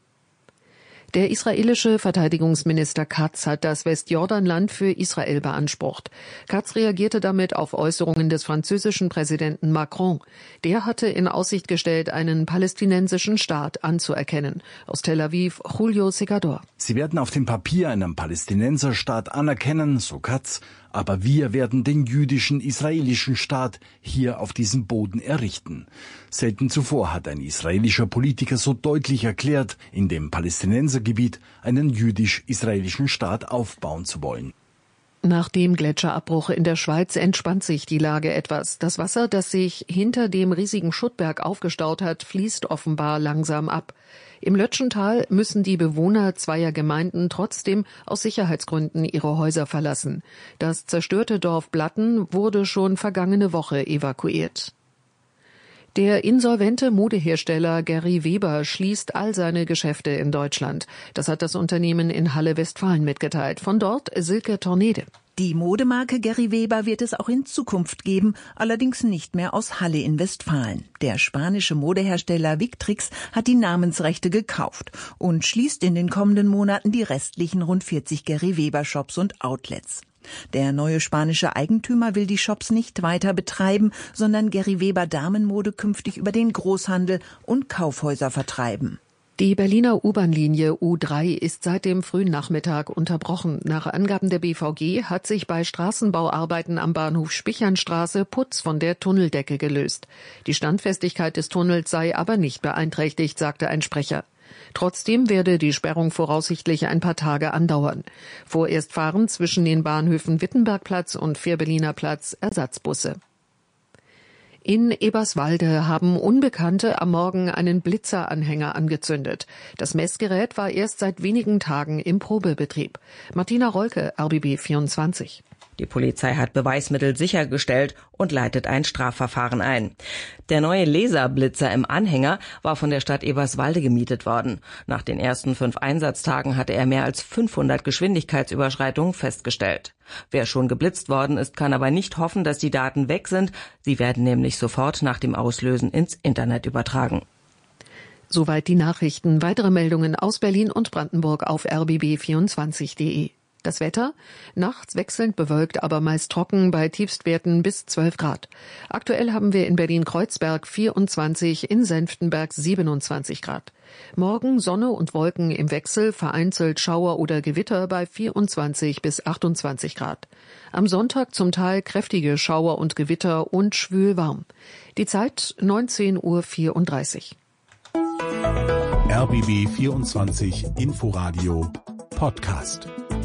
Der israelische Verteidigungsminister Katz hat das Westjordanland für Israel beansprucht. Katz reagierte damit auf Äußerungen des französischen Präsidenten Macron. Der hatte in Aussicht gestellt, einen palästinensischen Staat anzuerkennen. Aus Tel Aviv, Julio Segador. Sie werden auf dem Papier einen Palästinenserstaat anerkennen, so Katz, aber wir werden den jüdischen israelischen Staat hier auf diesem Boden errichten. Selten zuvor hat ein israelischer Politiker so deutlich erklärt, in dem Palästinensergebiet einen jüdisch-israelischen Staat aufbauen zu wollen. Nach dem Gletscherabbruch in der Schweiz entspannt sich die Lage etwas. Das Wasser, das sich hinter dem riesigen Schuttberg aufgestaut hat, fließt offenbar langsam ab. Im Lötschental müssen die Bewohner zweier Gemeinden trotzdem aus Sicherheitsgründen ihre Häuser verlassen. Das zerstörte Dorf Blatten wurde schon vergangene Woche evakuiert. Der insolvente Modehersteller Gary Weber schließt all seine Geschäfte in Deutschland. Das hat das Unternehmen in Halle, Westfalen mitgeteilt. Von dort Silke Tornede. Die Modemarke Gary Weber wird es auch in Zukunft geben, allerdings nicht mehr aus Halle in Westfalen. Der spanische Modehersteller Victrix hat die Namensrechte gekauft und schließt in den kommenden Monaten die restlichen rund vierzig Gary Weber Shops und Outlets. Der neue spanische Eigentümer will die Shops nicht weiter betreiben, sondern Gary Weber Damenmode künftig über den Großhandel und Kaufhäuser vertreiben. Die Berliner U-Bahn-Linie U drei ist seit dem frühen Nachmittag unterbrochen. Nach Angaben der B V G hat sich bei Straßenbauarbeiten am Bahnhof Spichernstraße Putz von der Tunneldecke gelöst. Die Standfestigkeit des Tunnels sei aber nicht beeinträchtigt, sagte ein Sprecher. Trotzdem werde die Sperrung voraussichtlich ein paar Tage andauern. Vorerst fahren zwischen den Bahnhöfen Wittenbergplatz und Fehrbelliner Platz Ersatzbusse. In Eberswalde haben Unbekannte am Morgen einen Blitzeranhänger angezündet. Das Messgerät war erst seit wenigen Tagen im Probebetrieb. Martina Rolke, R B B vierundzwanzig. Die Polizei hat Beweismittel sichergestellt und leitet ein Strafverfahren ein. Der neue Laserblitzer im Anhänger war von der Stadt Eberswalde gemietet worden. Nach den ersten fünf Einsatztagen hatte er mehr als fünfhundert Geschwindigkeitsüberschreitungen festgestellt. Wer schon geblitzt worden ist, kann aber nicht hoffen, dass die Daten weg sind. Sie werden nämlich sofort nach dem Auslösen ins Internet übertragen. Soweit die Nachrichten. Weitere Meldungen aus Berlin und Brandenburg auf r b b vierundzwanzig punkt de. Das Wetter? Nachts wechselnd bewölkt, aber meist trocken bei Tiefstwerten bis zwölf Grad. Aktuell haben wir in Berlin-Kreuzberg vierundzwanzig, in Senftenberg siebenundzwanzig Grad. Morgen Sonne und Wolken im Wechsel, vereinzelt Schauer oder Gewitter bei vierundzwanzig bis achtundzwanzig Grad. Am Sonntag zum Teil kräftige Schauer und Gewitter und schwül warm. Die Zeit neunzehn Uhr vierunddreißig. R B B vierundzwanzig Inforadio Podcast.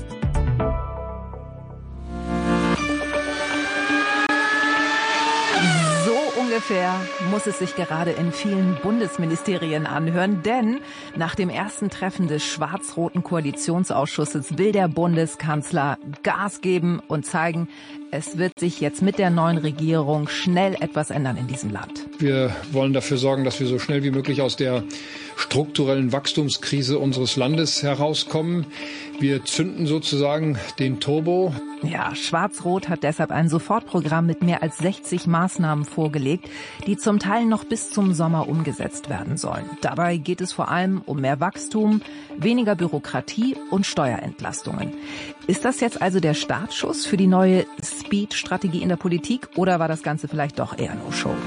Ungefähr muss es sich gerade in vielen Bundesministerien anhören, denn nach dem ersten Treffen des schwarz-roten Koalitionsausschusses will der Bundeskanzler Gas geben und zeigen, es wird sich jetzt mit der neuen Regierung schnell etwas ändern in diesem Land. Wir wollen dafür sorgen, dass wir so schnell wie möglich aus der strukturellen Wachstumskrise unseres Landes herauskommen. Wir zünden sozusagen den Turbo. Ja, Schwarz-Rot hat deshalb ein Sofortprogramm mit mehr als sechzig Maßnahmen vorgelegt, die zum Teil noch bis zum Sommer umgesetzt werden sollen. Dabei geht es vor allem um mehr Wachstum, weniger Bürokratie und Steuerentlastungen. Ist das jetzt also der Startschuss für die neue Speed-Strategie in der Politik oder war das Ganze vielleicht doch eher nur Show?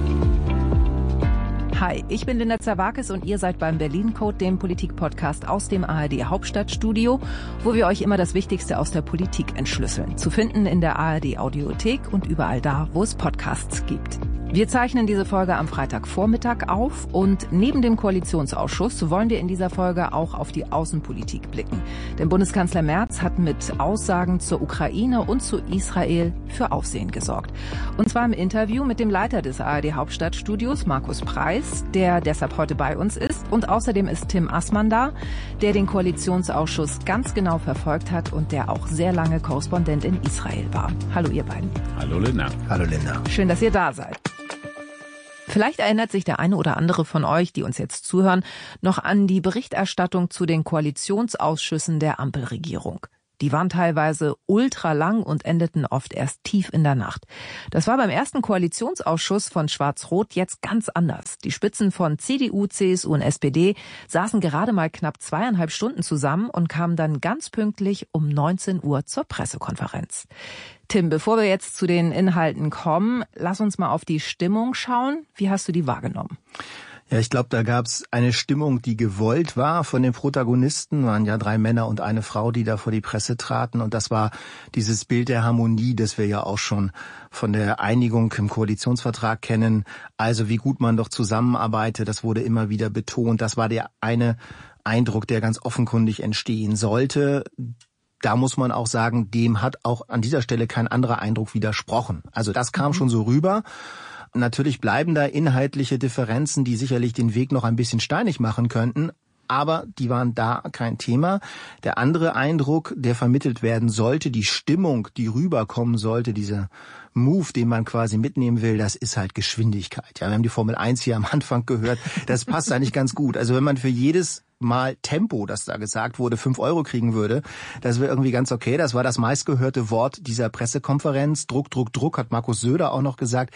Hi, ich bin Linda Zerwakis und ihr seid beim Berlin Code, dem Politik-Podcast aus dem A R D Hauptstadtstudio, wo wir euch immer das Wichtigste aus der Politik entschlüsseln. Zu finden in der A R D Audiothek und überall da, wo es Podcasts gibt. Wir zeichnen diese Folge am Freitagvormittag auf und neben dem Koalitionsausschuss wollen wir in dieser Folge auch auf die Außenpolitik blicken. Denn Bundeskanzler Merz hat mit Aussagen zur Ukraine und zu Israel für Aufsehen gesorgt. Und zwar im Interview mit dem Leiter des A R D Hauptstadtstudios, Markus Preis, der deshalb heute bei uns ist. Und außerdem ist Tim Assmann da, der den Koalitionsausschuss ganz genau verfolgt hat und der auch sehr lange Korrespondent in Israel war. Hallo ihr beiden. Hallo Linda. Hallo Linda. Schön, dass ihr da seid. Vielleicht erinnert sich der eine oder andere von euch, die uns jetzt zuhören, noch an die Berichterstattung zu den Koalitionsausschüssen der Ampelregierung. Die waren teilweise ultra lang und endeten oft erst tief in der Nacht. Das war beim ersten Koalitionsausschuss von Schwarz-Rot jetzt ganz anders. Die Spitzen von C D U, C S U und S P D saßen gerade mal knapp zweieinhalb Stunden zusammen und kamen dann ganz pünktlich um neunzehn Uhr zur Pressekonferenz. Tim, bevor wir jetzt zu den Inhalten kommen, lass uns mal auf die Stimmung schauen. Wie hast du die wahrgenommen? Ja, ich glaube, da gab's eine Stimmung, die gewollt war von den Protagonisten. Waren ja drei Männer und eine Frau, die da vor die Presse traten. Und das war dieses Bild der Harmonie, das wir ja auch schon von der Einigung im Koalitionsvertrag kennen. Also wie gut man doch zusammenarbeitet, das wurde immer wieder betont. Das war der eine Eindruck, der ganz offenkundig entstehen sollte. Da muss man auch sagen, dem hat auch an dieser Stelle kein anderer Eindruck widersprochen. Also das kam schon so rüber. Natürlich bleiben da inhaltliche Differenzen, die sicherlich den Weg noch ein bisschen steinig machen könnten, aber die waren da kein Thema. Der andere Eindruck, der vermittelt werden sollte, die Stimmung, die rüberkommen sollte, dieser Move, den man quasi mitnehmen will, das ist halt Geschwindigkeit. Ja, wir haben die Formel eins hier am Anfang gehört, das passt eigentlich ganz gut. Also wenn man für jedes Mal Tempo, das da gesagt wurde, fünf Euro kriegen würde, das wäre irgendwie ganz okay. Das war das meistgehörte Wort dieser Pressekonferenz. Druck, Druck, Druck, hat Markus Söder auch noch gesagt.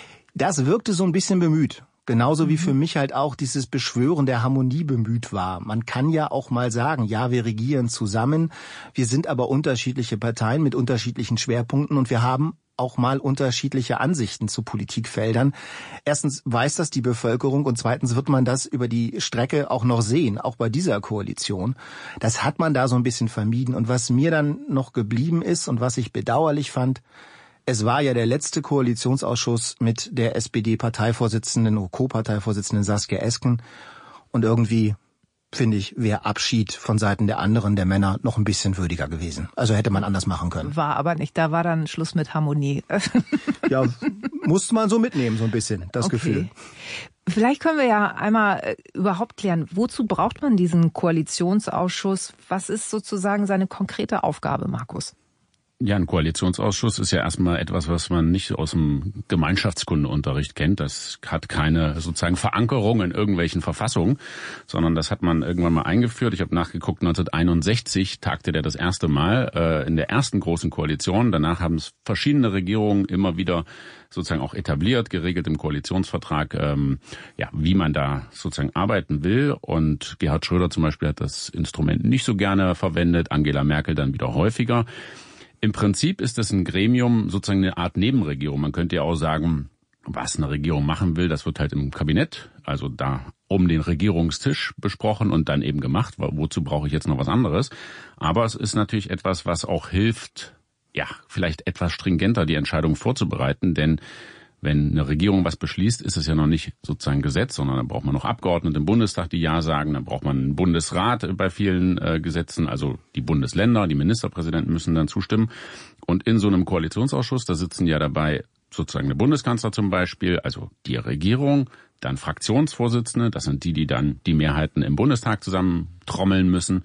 Das wirkte so ein bisschen bemüht. Genauso wie für mich halt auch dieses Beschwören der Harmonie bemüht war. Man kann ja auch mal sagen, ja, wir regieren zusammen, wir sind aber unterschiedliche Parteien mit unterschiedlichen Schwerpunkten und wir haben auch mal unterschiedliche Ansichten zu Politikfeldern. Erstens weiß das die Bevölkerung und zweitens wird man das über die Strecke auch noch sehen, auch bei dieser Koalition. Das hat man da so ein bisschen vermieden. Und was mir dann noch geblieben ist und was ich bedauerlich fand, es war ja der letzte Koalitionsausschuss mit der S P D-Parteivorsitzenden, Co-Parteivorsitzenden Saskia Esken. Und irgendwie, finde ich, wäre Abschied von Seiten der anderen, der Männer, noch ein bisschen würdiger gewesen. Also hätte man anders machen können. War aber nicht, da war dann Schluss mit Harmonie. Ja, musste man so mitnehmen, so ein bisschen, das okay. Gefühl. Vielleicht können wir ja einmal überhaupt klären, wozu braucht man diesen Koalitionsausschuss? Was ist sozusagen seine konkrete Aufgabe, Markus? Ja, ein Koalitionsausschuss ist ja erstmal etwas, was man nicht aus dem Gemeinschaftskundeunterricht kennt. Das hat keine sozusagen Verankerung in irgendwelchen Verfassungen, sondern das hat man irgendwann mal eingeführt. Ich habe nachgeguckt, neunzehnhunderteinundsechzig tagte der das erste Mal äh, in der ersten großen Koalition. Danach haben es verschiedene Regierungen immer wieder sozusagen auch etabliert, geregelt im Koalitionsvertrag, ähm, ja, wie man da sozusagen arbeiten will. Und Gerhard Schröder zum Beispiel hat das Instrument nicht so gerne verwendet, Angela Merkel dann wieder häufiger. Im Prinzip ist es ein Gremium, sozusagen eine Art Nebenregierung. Man könnte ja auch sagen, was eine Regierung machen will, das wird halt im Kabinett, also da um den Regierungstisch besprochen und dann eben gemacht. Wozu brauche ich jetzt noch was anderes? Aber es ist natürlich etwas, was auch hilft, ja, vielleicht etwas stringenter die Entscheidung vorzubereiten, denn wenn eine Regierung was beschließt, ist es ja noch nicht sozusagen Gesetz, sondern dann braucht man noch Abgeordnete im Bundestag, die Ja sagen. Dann braucht man einen Bundesrat bei vielen äh, Gesetzen. Also die Bundesländer, die Ministerpräsidenten müssen dann zustimmen. Und in so einem Koalitionsausschuss, da sitzen ja dabei sozusagen der Bundeskanzler zum Beispiel, also die Regierung, dann Fraktionsvorsitzende. Das sind die, die dann die Mehrheiten im Bundestag zusammen trommeln müssen.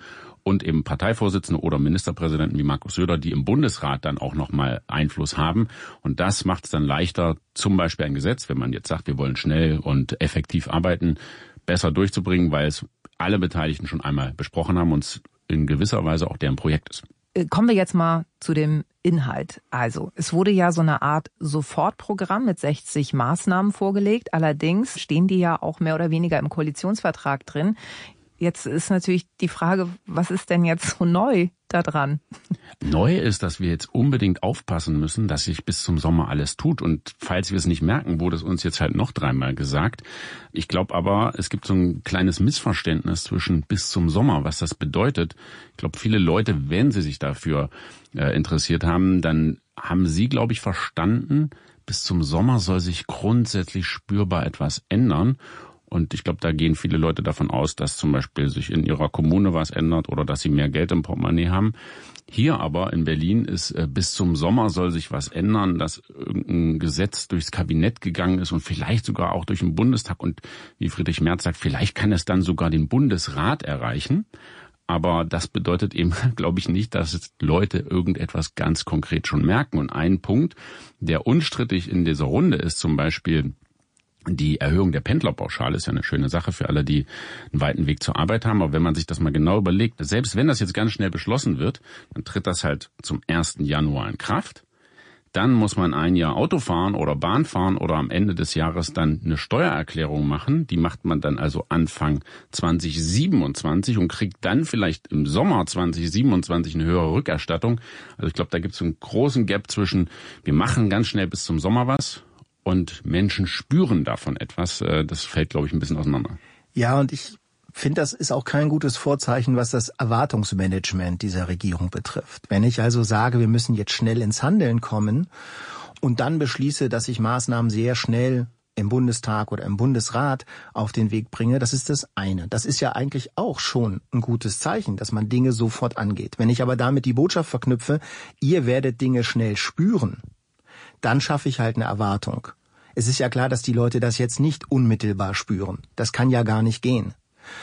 und eben Parteivorsitzende oder Ministerpräsidenten wie Markus Söder, die im Bundesrat dann auch nochmal Einfluss haben. Und das macht es dann leichter, zum Beispiel ein Gesetz, wenn man jetzt sagt, wir wollen schnell und effektiv arbeiten, besser durchzubringen, weil es alle Beteiligten schon einmal besprochen haben und es in gewisser Weise auch deren Projekt ist. Kommen wir jetzt mal zu dem Inhalt. Also, es wurde ja so eine Art Sofortprogramm mit sechzig Maßnahmen vorgelegt. Allerdings stehen die ja auch mehr oder weniger im Koalitionsvertrag drin. Jetzt ist natürlich die Frage, was ist denn jetzt so neu da dran? Neu ist, dass wir jetzt unbedingt aufpassen müssen, dass sich bis zum Sommer alles tut. Und falls wir es nicht merken, wurde es uns jetzt halt noch dreimal gesagt. Ich glaube aber, es gibt so ein kleines Missverständnis zwischen bis zum Sommer, was das bedeutet. Ich glaube, viele Leute, wenn sie sich dafür äh, interessiert haben, dann haben sie, glaube ich, verstanden, bis zum Sommer soll sich grundsätzlich spürbar etwas ändern. Und ich glaube, da gehen viele Leute davon aus, dass zum Beispiel sich in ihrer Kommune was ändert oder dass sie mehr Geld im Portemonnaie haben. Hier aber in Berlin ist äh, bis zum Sommer soll sich was ändern, dass irgendein Gesetz durchs Kabinett gegangen ist und vielleicht sogar auch durch den Bundestag. Und wie Friedrich Merz sagt, vielleicht kann es dann sogar den Bundesrat erreichen. Aber das bedeutet eben, glaube ich, nicht, dass Leute irgendetwas ganz konkret schon merken. Und ein Punkt, der unstrittig in dieser Runde ist, zum Beispiel die Erhöhung der Pendlerpauschale, ist ja eine schöne Sache für alle, die einen weiten Weg zur Arbeit haben. Aber wenn man sich das mal genau überlegt, selbst wenn das jetzt ganz schnell beschlossen wird, dann tritt das halt zum ersten Januar in Kraft. Dann muss man ein Jahr Auto fahren oder Bahn fahren oder am Ende des Jahres dann eine Steuererklärung machen. Die macht man dann also Anfang zwanzig siebenundzwanzig und kriegt dann vielleicht im Sommer zwanzig siebenundzwanzig eine höhere Rückerstattung. Also ich glaube, da gibt es einen großen Gap zwischen, wir machen ganz schnell bis zum Sommer was und Menschen spüren davon etwas. Das fällt, glaube ich, ein bisschen auseinander. Ja, und ich finde, das ist auch kein gutes Vorzeichen, was das Erwartungsmanagement dieser Regierung betrifft. Wenn ich also sage, wir müssen jetzt schnell ins Handeln kommen und dann beschließe, dass ich Maßnahmen sehr schnell im Bundestag oder im Bundesrat auf den Weg bringe, das ist das eine. Das ist ja eigentlich auch schon ein gutes Zeichen, dass man Dinge sofort angeht. Wenn ich aber damit die Botschaft verknüpfe, ihr werdet Dinge schnell spüren, dann schaffe ich halt eine Erwartung. Es ist ja klar, dass die Leute das jetzt nicht unmittelbar spüren. Das kann ja gar nicht gehen.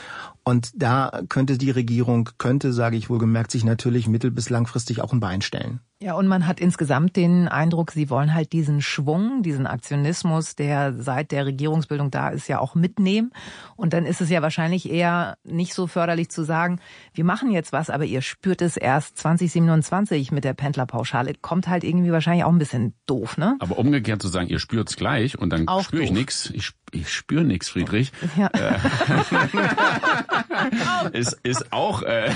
Und da könnte die Regierung, könnte, sage ich wohlgemerkt, sich natürlich mittel- bis langfristig auch ein Bein stellen. Ja, und man hat insgesamt den Eindruck, sie wollen halt diesen Schwung, diesen Aktionismus, der seit der Regierungsbildung da ist, ja auch mitnehmen. Und dann ist es ja wahrscheinlich eher nicht so förderlich zu sagen, wir machen jetzt was, aber ihr spürt es erst zwanzig siebenundzwanzig mit der Pendlerpauschale. Kommt halt irgendwie wahrscheinlich auch ein bisschen doof, ne? Aber umgekehrt zu sagen, ihr spürt's gleich und dann spüre ich nichts. Ich, ich spüre nichts, Friedrich. Ja. Äh, ist, ist, auch, äh,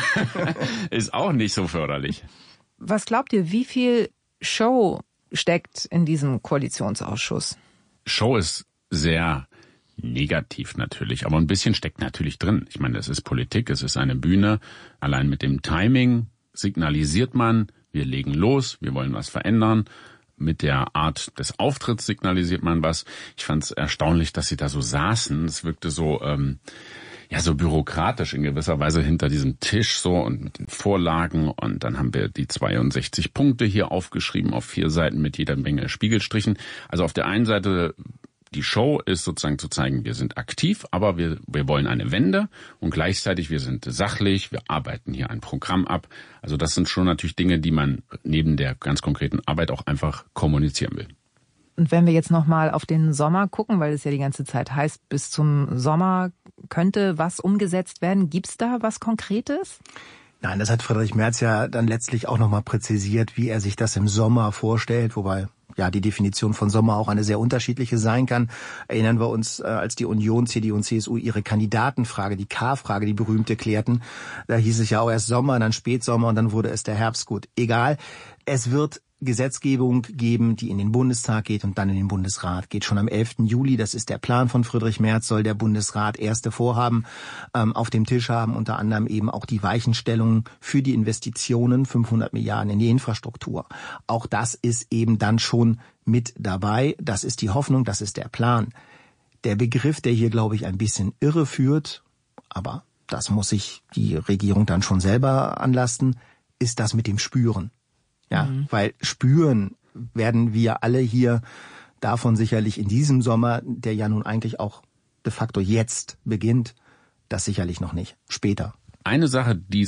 ist auch nicht so förderlich. Was glaubt ihr, wie viel Show steckt in diesem Koalitionsausschuss? Show ist sehr negativ natürlich, aber ein bisschen steckt natürlich drin. Ich meine, das ist Politik, es ist eine Bühne. Allein mit dem Timing signalisiert man, wir legen los, wir wollen was verändern. Mit der Art des Auftritts signalisiert man was. Ich fand es erstaunlich, dass sie da so saßen. Es wirkte so... Ähm, ja, so bürokratisch in gewisser Weise hinter diesem Tisch so und mit den Vorlagen und dann haben wir die zweiundsechzig Punkte hier aufgeschrieben auf vier Seiten mit jeder Menge Spiegelstrichen. Also auf der einen Seite, die Show ist sozusagen zu zeigen, wir sind aktiv, aber wir, wir wollen eine Wende und gleichzeitig wir sind sachlich, wir arbeiten hier ein Programm ab. Also das sind schon natürlich Dinge, die man neben der ganz konkreten Arbeit auch einfach kommunizieren will. Und wenn wir jetzt nochmal auf den Sommer gucken, weil es ja die ganze Zeit heißt, bis zum Sommer könnte was umgesetzt werden. Gibt's da was Konkretes? Nein, das hat Friedrich Merz ja dann letztlich auch nochmal präzisiert, wie er sich das im Sommer vorstellt, wobei ja die Definition von Sommer auch eine sehr unterschiedliche sein kann. Erinnern wir uns, als die Union, C D U und C S U ihre Kandidatenfrage, die K-Frage, die berühmte, klärten. Da hieß es ja auch erst Sommer, dann Spätsommer und dann wurde es der Herbst. Gut, egal. Es wird Gesetzgebung geben, die in den Bundestag geht und dann in den Bundesrat geht. Schon am elften Juli, das ist der Plan von Friedrich Merz, soll der Bundesrat erste Vorhaben ähm, auf dem Tisch haben, unter anderem eben auch die Weichenstellungen für die Investitionen, fünfhundert Milliarden in die Infrastruktur. Auch das ist eben dann schon mit dabei. Das ist die Hoffnung, das ist der Plan. Der Begriff, der hier, glaube ich, ein bisschen irre führt, aber das muss sich die Regierung dann schon selber anlasten, ist das mit dem Spüren. Ja, mhm. Weil spüren werden wir alle hier davon sicherlich in diesem Sommer, der ja nun eigentlich auch de facto jetzt beginnt, das sicherlich noch nicht. Später. Eine Sache, die sich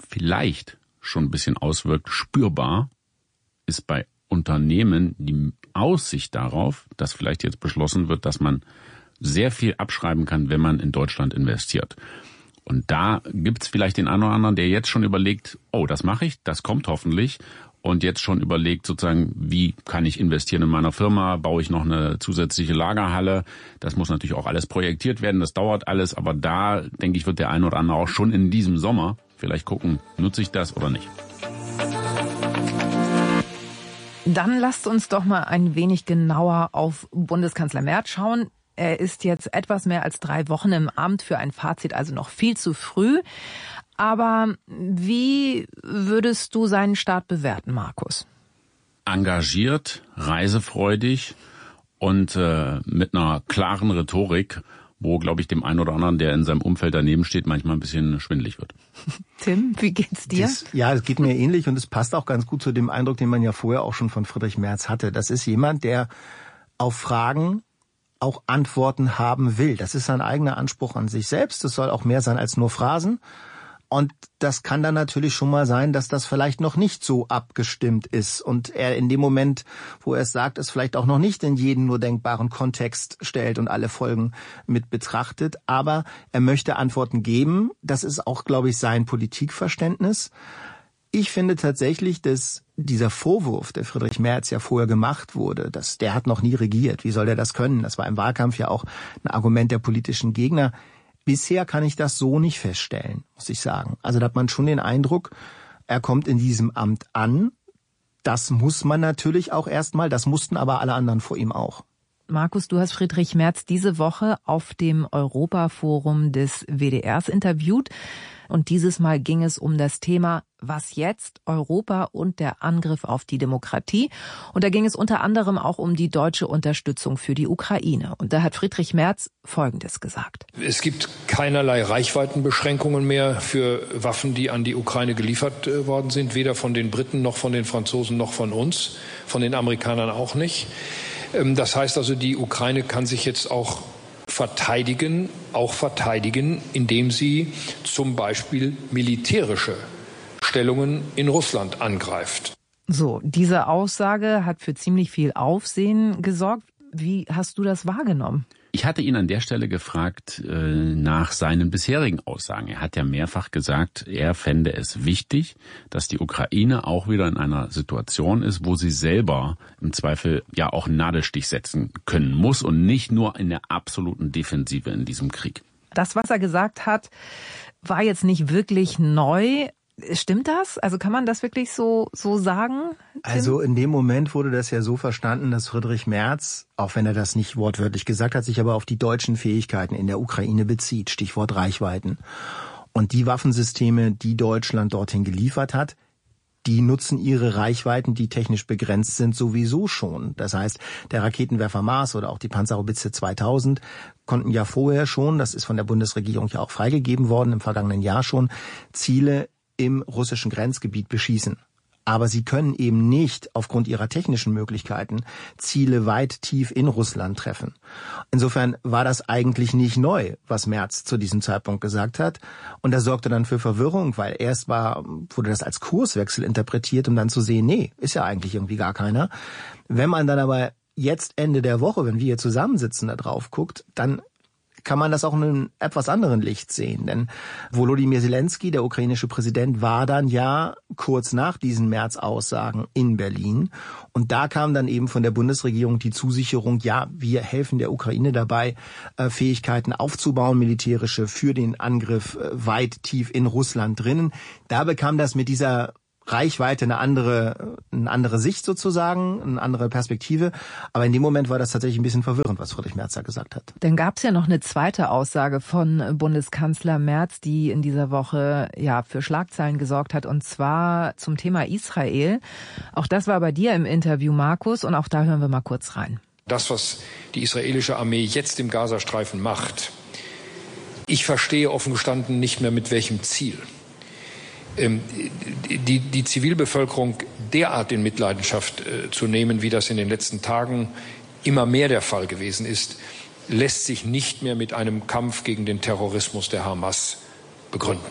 vielleicht schon ein bisschen auswirkt, spürbar, ist bei Unternehmen die Aussicht darauf, dass vielleicht jetzt beschlossen wird, dass man sehr viel abschreiben kann, wenn man in Deutschland investiert. Und da gibt's vielleicht den einen oder anderen, der jetzt schon überlegt, oh, das mache ich, das kommt hoffentlich. Und jetzt schon überlegt sozusagen, wie kann ich investieren in meiner Firma? Baue ich noch eine zusätzliche Lagerhalle? Das muss natürlich auch alles projektiert werden, das dauert alles. Aber da, denke ich, wird der eine oder andere auch schon in diesem Sommer vielleicht gucken, nutze ich das oder nicht. Dann lasst uns doch mal ein wenig genauer auf Bundeskanzler Merz schauen. Er ist jetzt etwas mehr als drei Wochen im Amt, für ein Fazit also noch viel zu früh. Aber wie würdest du seinen Start bewerten, Markus? Engagiert, reisefreudig und äh, mit einer klaren Rhetorik, wo, glaube ich, dem einen oder anderen, der in seinem Umfeld daneben steht, manchmal ein bisschen schwindelig wird. Tim, wie geht's dir? Das, ja, es geht mir ähnlich und es passt auch ganz gut zu dem Eindruck, den man ja vorher auch schon von Friedrich Merz hatte. Das ist jemand, der auf Fragen auch Antworten haben will. Das ist sein eigener Anspruch an sich selbst. Es soll auch mehr sein als nur Phrasen. Und das kann dann natürlich schon mal sein, dass das vielleicht noch nicht so abgestimmt ist und er in dem Moment, wo er es sagt, es vielleicht auch noch nicht in jeden nur denkbaren Kontext stellt und alle Folgen mit betrachtet. Aber er möchte Antworten geben. Das ist auch, glaube ich, sein Politikverständnis. Ich finde tatsächlich, dass dieser Vorwurf, der Friedrich Merz ja vorher gemacht wurde, dass der hat noch nie regiert. Wie soll der das können? Das war im Wahlkampf ja auch ein Argument der politischen Gegner. Bisher kann ich das so nicht feststellen, muss ich sagen. Also da hat man schon den Eindruck, er kommt in diesem Amt an. Das muss man natürlich auch erstmal, das mussten aber alle anderen vor ihm auch. Markus, du hast Friedrich Merz diese Woche auf dem Europaforum des W D Rs interviewt. Und dieses Mal ging es um das Thema Was jetzt? Europa und der Angriff auf die Demokratie. Und da ging es unter anderem auch um die deutsche Unterstützung für die Ukraine. Und da hat Friedrich Merz Folgendes gesagt. Es gibt keinerlei Reichweitenbeschränkungen mehr für Waffen, die an die Ukraine geliefert äh, worden sind. Weder von den Briten noch von den Franzosen noch von uns. Von den Amerikanern auch nicht. Ähm, das heißt also, die Ukraine kann sich jetzt auch verteidigen, auch verteidigen, indem sie zum Beispiel militärische Stellungen in Russland angreift. So, diese Aussage hat für ziemlich viel Aufsehen gesorgt. Wie hast du das wahrgenommen? Ich hatte ihn an der Stelle gefragt äh, nach seinen bisherigen Aussagen. Er hat ja mehrfach gesagt, er fände es wichtig, dass die Ukraine auch wieder in einer Situation ist, wo sie selber im Zweifel ja auch einen Nadelstich setzen können muss und nicht nur in der absoluten Defensive in diesem Krieg. Das, was er gesagt hat, war jetzt nicht wirklich neu. Stimmt das? Also kann man das wirklich so so sagen? Tim? Also in dem Moment wurde das ja so verstanden, dass Friedrich Merz, auch wenn er das nicht wortwörtlich gesagt hat, sich aber auf die deutschen Fähigkeiten in der Ukraine bezieht, Stichwort Reichweiten. Und die Waffensysteme, die Deutschland dorthin geliefert hat, die nutzen ihre Reichweiten, die technisch begrenzt sind, sowieso schon. Das heißt, der Raketenwerfer Mars oder auch die Panzerhaubitze zweitausend konnten ja vorher schon, das ist von der Bundesregierung ja auch freigegeben worden, im vergangenen Jahr schon, Ziele im russischen Grenzgebiet beschießen. Aber sie können eben nicht aufgrund ihrer technischen Möglichkeiten Ziele weit tief in Russland treffen. Insofern war das eigentlich nicht neu, was Merz zu diesem Zeitpunkt gesagt hat. Und das sorgte dann für Verwirrung, weil erst war, wurde das als Kurswechsel interpretiert, um dann zu sehen, nee, ist ja eigentlich irgendwie gar keiner. Wenn man dann aber jetzt Ende der Woche, wenn wir hier zusammensitzen, da drauf guckt, dann kann man das auch in einem etwas anderen Licht sehen. Denn Volodymyr Zelensky, der ukrainische Präsident, war dann ja kurz nach diesen März-Aussagen in Berlin. Und da kam dann eben von der Bundesregierung die Zusicherung, ja, wir helfen der Ukraine dabei, Fähigkeiten aufzubauen, militärische, für den Angriff weit tief in Russland drinnen. Da bekam das mit dieser Reichweite eine andere, eine andere Sicht sozusagen, eine andere Perspektive. Aber in dem Moment war das tatsächlich ein bisschen verwirrend, was Friedrich Merz da gesagt hat. Dann gab es ja noch eine zweite Aussage von Bundeskanzler Merz, die in dieser Woche ja für Schlagzeilen gesorgt hat, und zwar zum Thema Israel. Auch das war bei dir im Interview, Markus, und auch da hören wir mal kurz rein. Das, was die israelische Armee jetzt im Gazastreifen macht, ich verstehe offen gestanden nicht mehr, mit welchem Ziel. Die, die Zivilbevölkerung derart in Mitleidenschaft äh, zu nehmen, wie das in den letzten Tagen immer mehr der Fall gewesen ist, lässt sich nicht mehr mit einem Kampf gegen den Terrorismus der Hamas begründen.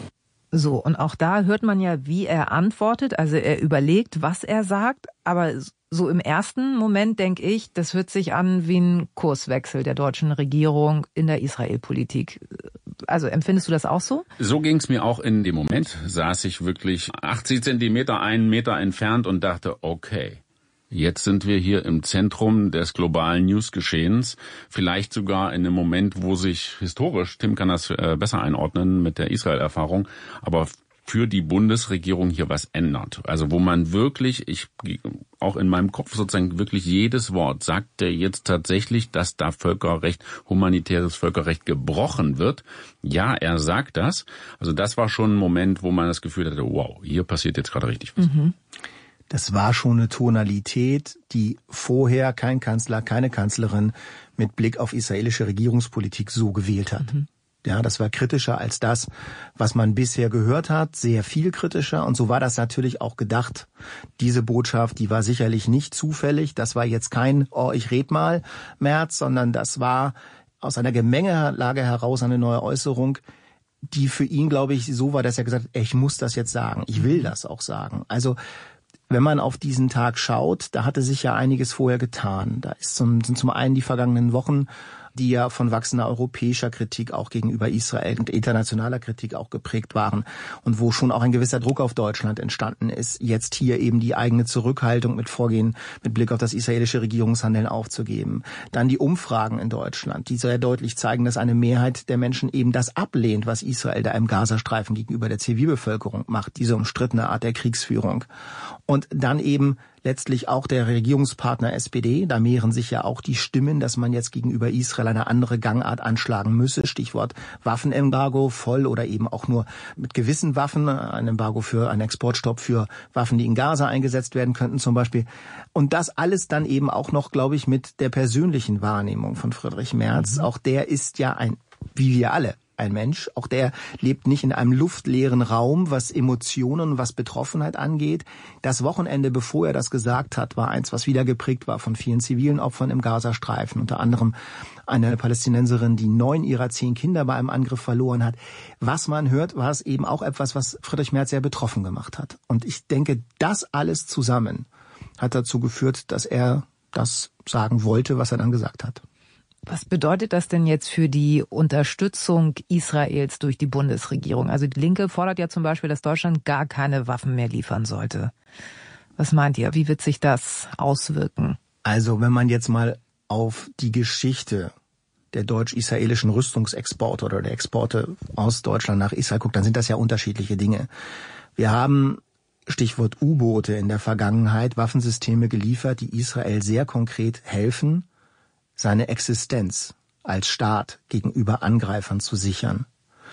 So, und auch da hört man ja, wie er antwortet. Also er überlegt, was er sagt. Aber so im ersten Moment denke ich, das hört sich an wie ein Kurswechsel der deutschen Regierung in der Israel-Politik. Also empfindest du das auch so? So ging es mir auch in dem Moment. Saß ich wirklich achtzig Zentimeter, einen Meter entfernt und dachte, okay, jetzt sind wir hier im Zentrum des globalen Newsgeschehens. Vielleicht sogar in einem Moment, wo sich historisch, Tim kann das äh, besser einordnen mit der Israel-Erfahrung, aber für die Bundesregierung hier was ändert. Also wo man wirklich, ich auch in meinem Kopf sozusagen wirklich jedes Wort, sagt er jetzt tatsächlich, dass da Völkerrecht, humanitäres Völkerrecht gebrochen wird. Ja, er sagt das. Also das war schon ein Moment, wo man das Gefühl hatte, wow, hier passiert jetzt gerade richtig was. Mhm. Das war schon eine Tonalität, die vorher kein Kanzler, keine Kanzlerin mit Blick auf israelische Regierungspolitik so gewählt hat. Mhm. Ja, das war kritischer als das, was man bisher gehört hat, sehr viel kritischer. Und so war das natürlich auch gedacht. Diese Botschaft, die war sicherlich nicht zufällig. Das war jetzt kein, oh, ich red mal, Merz, sondern das war aus einer Gemengelage heraus eine neue Äußerung, die für ihn, glaube ich, so war, dass er gesagt hat, ich muss das jetzt sagen. Ich will das auch sagen. Also, wenn man auf diesen Tag schaut, da hatte sich ja einiges vorher getan. Da ist zum, sind zum einen die vergangenen Wochen, die ja von wachsender europäischer Kritik auch gegenüber Israel und internationaler Kritik auch geprägt waren und wo schon auch ein gewisser Druck auf Deutschland entstanden ist, jetzt hier eben die eigene Zurückhaltung mit Vorgehen mit Blick auf das israelische Regierungshandeln aufzugeben. Dann die Umfragen in Deutschland, die sehr deutlich zeigen, dass eine Mehrheit der Menschen eben das ablehnt, was Israel da im Gazastreifen gegenüber der Zivilbevölkerung macht, diese umstrittene Art der Kriegsführung. Und dann eben letztlich auch der Regierungspartner S P D. Da mehren sich ja auch die Stimmen, dass man jetzt gegenüber Israel eine andere Gangart anschlagen müsse. Stichwort Waffenembargo, voll oder eben auch nur mit gewissen Waffen. Ein Embargo für einen Exportstopp für Waffen, die in Gaza eingesetzt werden könnten zum Beispiel. Und das alles dann eben auch noch, glaube ich, mit der persönlichen Wahrnehmung von Friedrich Merz. Mhm. Auch der ist ja ein, wie wir alle, ein Mensch. Auch der lebt nicht in einem luftleeren Raum, was Emotionen und was Betroffenheit angeht. Das Wochenende, bevor er das gesagt hat, war eins, was wieder geprägt war von vielen zivilen Opfern im Gazastreifen. Unter anderem eine Palästinenserin, die neun ihrer zehn Kinder bei einem Angriff verloren hat. Was man hört, war es eben auch etwas, was Friedrich Merz sehr betroffen gemacht hat. Und ich denke, das alles zusammen hat dazu geführt, dass er das sagen wollte, was er dann gesagt hat. Was bedeutet das denn jetzt für die Unterstützung Israels durch die Bundesregierung? Also die Linke fordert ja zum Beispiel, dass Deutschland gar keine Waffen mehr liefern sollte. Was meint ihr? Wie wird sich das auswirken? Also wenn man jetzt mal auf die Geschichte der deutsch-israelischen Rüstungsexporte oder der Exporte aus Deutschland nach Israel guckt, dann sind das ja unterschiedliche Dinge. Wir haben, Stichwort U-Boote, in der Vergangenheit Waffensysteme geliefert, die Israel sehr konkret helfen, seine Existenz als Staat gegenüber Angreifern zu sichern.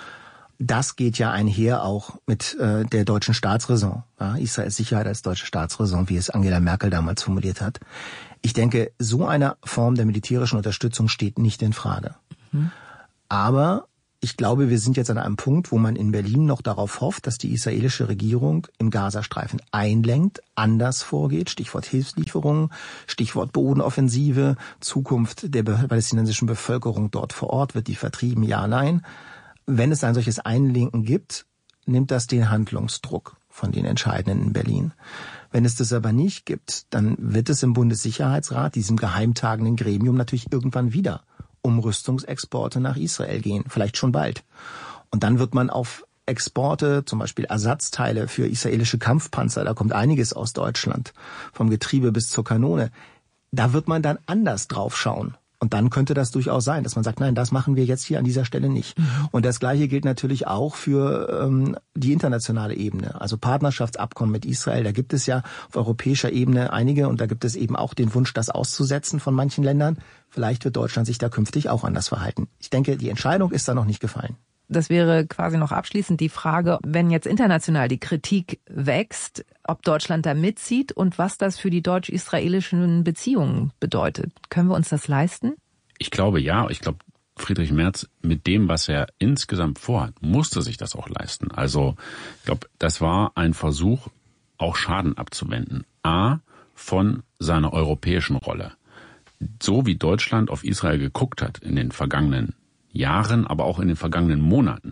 Das geht ja einher auch mit äh, der deutschen Staatsräson. Ja, Israels Sicherheit als deutsche Staatsräson, wie es Angela Merkel damals formuliert hat. Ich denke, so eine Form der militärischen Unterstützung steht nicht in Frage. Mhm. Aber ich glaube, wir sind jetzt an einem Punkt, wo man in Berlin noch darauf hofft, dass die israelische Regierung im Gazastreifen einlenkt, anders vorgeht, Stichwort Hilfslieferungen, Stichwort Bodenoffensive, Zukunft der palästinensischen Bevölkerung dort vor Ort, wird die vertrieben, ja, nein. Wenn es ein solches Einlenken gibt, nimmt das den Handlungsdruck von den Entscheidenden in Berlin. Wenn es das aber nicht gibt, dann wird es im Bundessicherheitsrat, diesem geheimtagenden Gremium, natürlich irgendwann wieder um Rüstungsexporte nach Israel gehen, vielleicht schon bald. Und dann wird man auf Exporte, zum Beispiel Ersatzteile für israelische Kampfpanzer, da kommt einiges aus Deutschland, vom Getriebe bis zur Kanone, da wird man dann anders drauf schauen. Und dann könnte das durchaus sein, dass man sagt, nein, das machen wir jetzt hier an dieser Stelle nicht. Mhm. Und das Gleiche gilt natürlich auch für ähm, die internationale Ebene. Also Partnerschaftsabkommen mit Israel, da gibt es ja auf europäischer Ebene einige und da gibt es eben auch den Wunsch, das auszusetzen von manchen Ländern. Vielleicht wird Deutschland sich da künftig auch anders verhalten. Ich denke, die Entscheidung ist da noch nicht gefallen. Das wäre quasi noch abschließend die Frage, wenn jetzt international die Kritik wächst, ob Deutschland da mitzieht und was das für die deutsch-israelischen Beziehungen bedeutet. Können wir uns das leisten? Ich glaube ja. Ich glaube, Friedrich Merz mit dem, was er insgesamt vorhat, musste sich das auch leisten. Also ich glaube, das war ein Versuch, auch Schaden abzuwenden. A, von seiner europäischen Rolle. So wie Deutschland auf Israel geguckt hat in den vergangenen Jahren, aber auch in den vergangenen Monaten,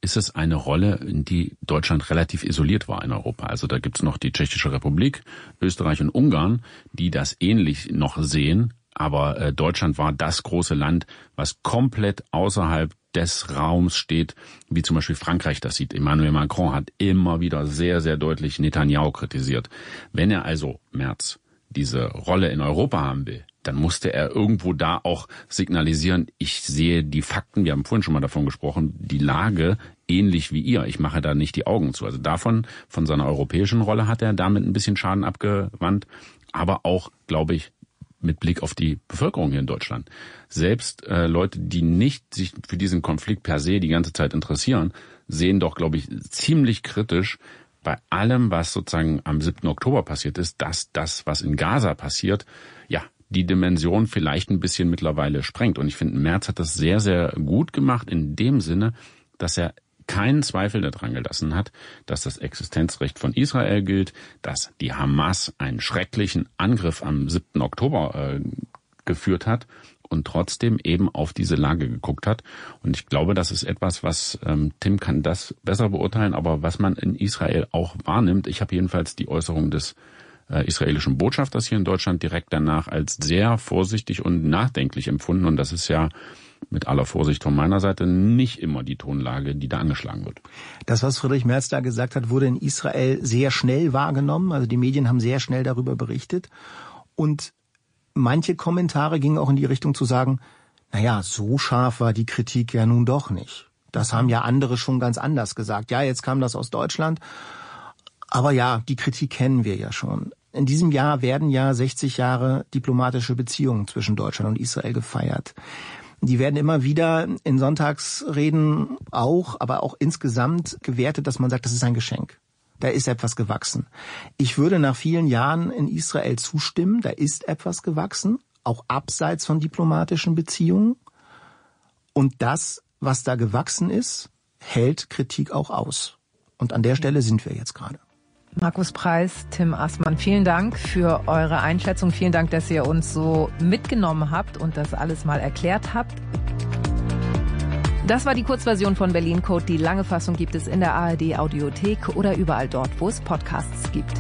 ist es eine Rolle, in die Deutschland relativ isoliert war in Europa. Also da gibt's noch die Tschechische Republik, Österreich und Ungarn, die das ähnlich noch sehen. Aber äh, Deutschland war das große Land, was komplett außerhalb des Raums steht, wie zum Beispiel Frankreich das sieht. Emmanuel Macron hat immer wieder sehr, sehr deutlich Netanyahu kritisiert. Wenn er also, Merz, diese Rolle in Europa haben will, dann musste er irgendwo da auch signalisieren, ich sehe die Fakten, wir haben vorhin schon mal davon gesprochen, die Lage ähnlich wie ihr. Ich mache da nicht die Augen zu. Also davon, von seiner europäischen Rolle hat er damit ein bisschen Schaden abgewandt, aber auch, glaube ich, mit Blick auf die Bevölkerung hier in Deutschland. Selbst äh, Leute, die nicht sich für diesen Konflikt per se die ganze Zeit interessieren, sehen doch, glaube ich, ziemlich kritisch bei allem, was sozusagen am siebten Oktober passiert ist, dass das, was in Gaza passiert, ja, die Dimension vielleicht ein bisschen mittlerweile sprengt. Und ich finde, Merz hat das sehr, sehr gut gemacht in dem Sinne, dass er keinen Zweifel daran gelassen hat, dass das Existenzrecht von Israel gilt, dass die Hamas einen schrecklichen Angriff am siebten Oktober äh, geführt hat und trotzdem eben auf diese Lage geguckt hat. Und ich glaube, das ist etwas, was, ähm, Tim kann das besser beurteilen, aber was man in Israel auch wahrnimmt. Ich habe jedenfalls die Äußerung des äh, israelischen Botschafters hier in Deutschland direkt danach als sehr vorsichtig und nachdenklich empfunden. Und das ist ja mit aller Vorsicht von meiner Seite nicht immer die Tonlage, die da angeschlagen wird. Das, was Friedrich Merz da gesagt hat, wurde in Israel sehr schnell wahrgenommen. Also die Medien haben sehr schnell darüber berichtet. Und manche Kommentare gingen auch in die Richtung zu sagen, naja, so scharf war die Kritik ja nun doch nicht. Das haben ja andere schon ganz anders gesagt. Ja, jetzt kam das aus Deutschland. Aber ja, die Kritik kennen wir ja schon. In diesem Jahr werden ja sechzig Jahre diplomatische Beziehungen zwischen Deutschland und Israel gefeiert. Die werden immer wieder in Sonntagsreden auch, aber auch insgesamt gewertet, dass man sagt, das ist ein Geschenk. Da ist etwas gewachsen. Ich würde nach vielen Jahren in Israel zustimmen, da ist etwas gewachsen, auch abseits von diplomatischen Beziehungen. Und das, was da gewachsen ist, hält Kritik auch aus. Und an der Stelle sind wir jetzt gerade. Markus Preis, Tim Assmann, vielen Dank für eure Einschätzung. Vielen Dank, dass ihr uns so mitgenommen habt und das alles mal erklärt habt. Das war die Kurzversion von Berlin Code. Die lange Fassung gibt es in der A R D Audiothek oder überall dort, wo es Podcasts gibt.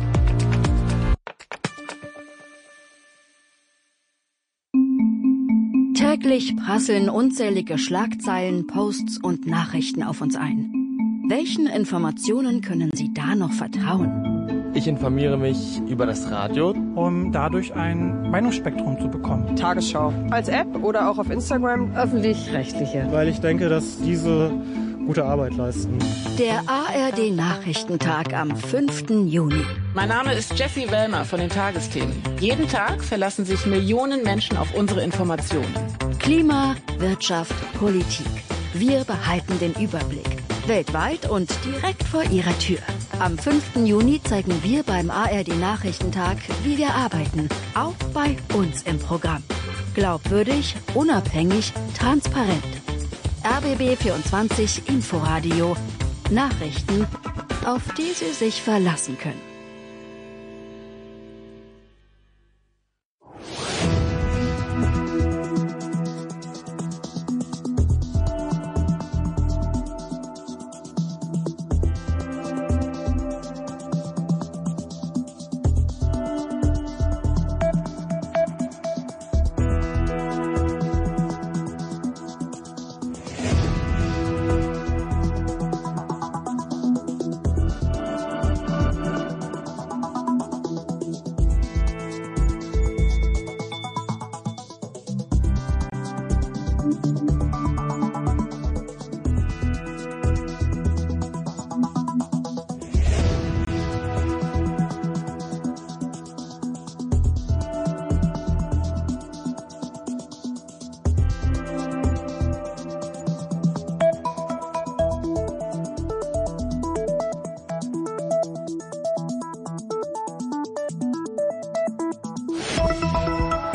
Täglich prasseln unzählige Schlagzeilen, Posts und Nachrichten auf uns ein. Welchen Informationen können Sie da noch vertrauen? Ich informiere mich über das Radio, um dadurch ein Meinungsspektrum zu bekommen. Tagesschau. Als App oder auch auf Instagram. Öffentlich-rechtliche. Weil ich denke, dass diese gute Arbeit leisten. Der A R D-Nachrichtentag am fünften Juni. Mein Name ist Jessie Wellmer von den Tagesthemen. Jeden Tag verlassen sich Millionen Menschen auf unsere Informationen. Klima, Wirtschaft, Politik. Wir behalten den Überblick. Weltweit und direkt vor Ihrer Tür. Am fünften Juni zeigen wir beim A R D-Nachrichtentag, wie wir arbeiten. Auch bei uns im Programm. Glaubwürdig, unabhängig, transparent. R B B vierundzwanzig Inforadio. Nachrichten, auf die Sie sich verlassen können.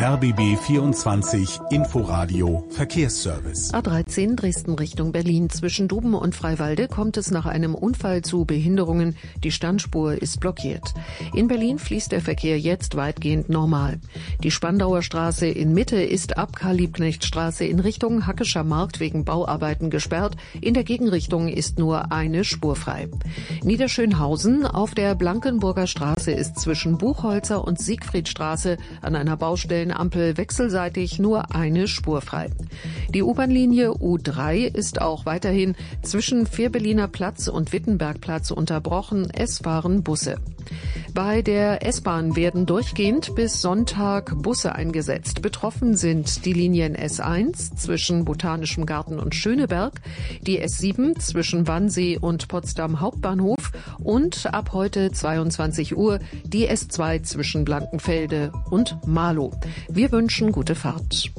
R B B vierundzwanzig Inforadio Verkehrsservice. A dreizehn Dresden Richtung Berlin. Zwischen Duben und Freiwalde kommt es nach einem Unfall zu Behinderungen. Die Standspur ist blockiert. In Berlin fließt der Verkehr jetzt weitgehend normal. Die Spandauer Straße in Mitte ist ab Karl-Liebknecht-Straße in Richtung Hackescher Markt wegen Bauarbeiten gesperrt. In der Gegenrichtung ist nur eine Spur frei. Niederschönhausen auf der Blankenburger Straße ist zwischen Buchholzer und Siegfriedstraße an einer Baustelle Ampel wechselseitig nur eine Spur frei. Die U-Bahn-Linie U drei ist auch weiterhin zwischen Vierberliner Platz und Wittenbergplatz unterbrochen. Es fahren Busse. Bei der S-Bahn werden durchgehend bis Sonntag Busse eingesetzt. Betroffen sind die Linien S eins zwischen Botanischem Garten und Schöneberg, die S sieben zwischen Wannsee und Potsdam Hauptbahnhof und ab heute zweiundzwanzig Uhr die S zwei zwischen Blankenfelde und Marlow. Wir wünschen gute Fahrt.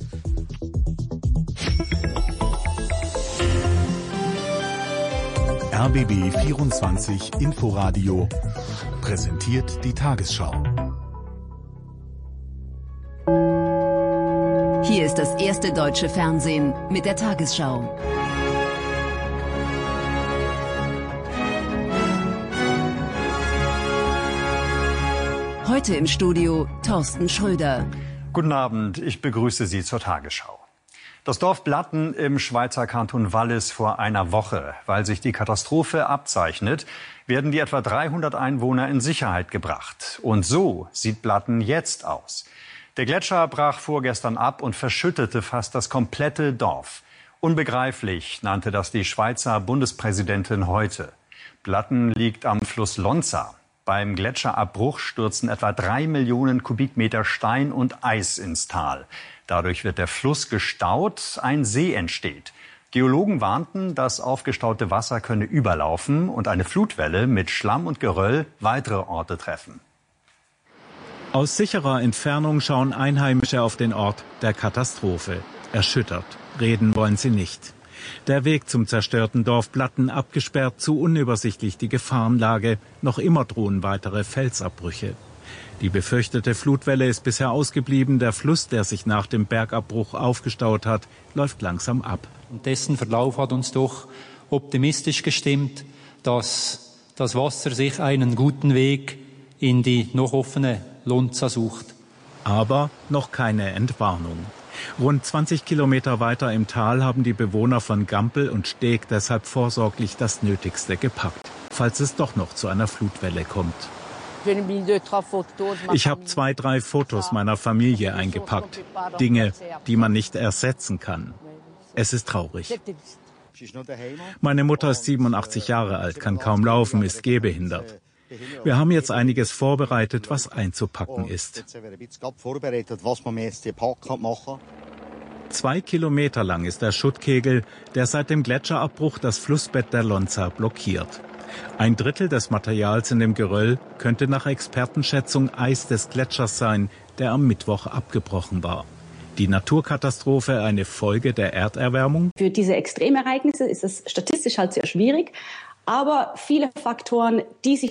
R B B vierundzwanzig Inforadio präsentiert die Tagesschau. Hier ist das erste deutsche Fernsehen mit der Tagesschau. Heute im Studio Thorsten Schröder. Guten Abend, ich begrüße Sie zur Tagesschau. Das Dorf Blatten im Schweizer Kanton Wallis vor einer Woche. Weil sich die Katastrophe abzeichnet, werden die etwa dreihundert Einwohner in Sicherheit gebracht. Und so sieht Blatten jetzt aus. Der Gletscher brach vorgestern ab und verschüttete fast das komplette Dorf. Unbegreiflich nannte das die Schweizer Bundespräsidentin heute. Blatten liegt am Fluss Lonza. Beim Gletscherabbruch stürzen etwa drei Millionen Kubikmeter Stein und Eis ins Tal. Dadurch wird der Fluss gestaut, ein See entsteht. Geologen warnten, das aufgestaute Wasser könne überlaufen und eine Flutwelle mit Schlamm und Geröll weitere Orte treffen. Aus sicherer Entfernung schauen Einheimische auf den Ort der Katastrophe. Erschüttert. Reden wollen sie nicht. Der Weg zum zerstörten Dorf Blatten abgesperrt, zu unübersichtlich die Gefahrenlage. Noch immer drohen weitere Felsabbrüche. Die befürchtete Flutwelle ist bisher ausgeblieben. Der Fluss, der sich nach dem Bergabbruch aufgestaut hat, läuft langsam ab. Und dessen Verlauf hat uns doch optimistisch gestimmt, dass das Wasser sich einen guten Weg in die noch offene Lonza sucht. Aber noch keine Entwarnung. Rund zwanzig Kilometer weiter im Tal haben die Bewohner von Gampel und Steg deshalb vorsorglich das Nötigste gepackt, falls es doch noch zu einer Flutwelle kommt. Ich habe zwei, drei Fotos meiner Familie eingepackt. Dinge, die man nicht ersetzen kann. Es ist traurig. Meine Mutter ist siebenundachtzig Jahre alt, kann kaum laufen, ist gehbehindert. Wir haben jetzt einiges vorbereitet, was einzupacken ist. Zwei Kilometer lang ist der Schuttkegel, der seit dem Gletscherabbruch das Flussbett der Lonza blockiert. Ein Drittel des Materials in dem Geröll könnte nach Expertenschätzung Eis des Gletschers sein, der am Mittwoch abgebrochen war. Die Naturkatastrophe eine Folge der Erderwärmung? Für diese Extremereignisse ist es statistisch halt sehr schwierig. Aber viele Faktoren, die sich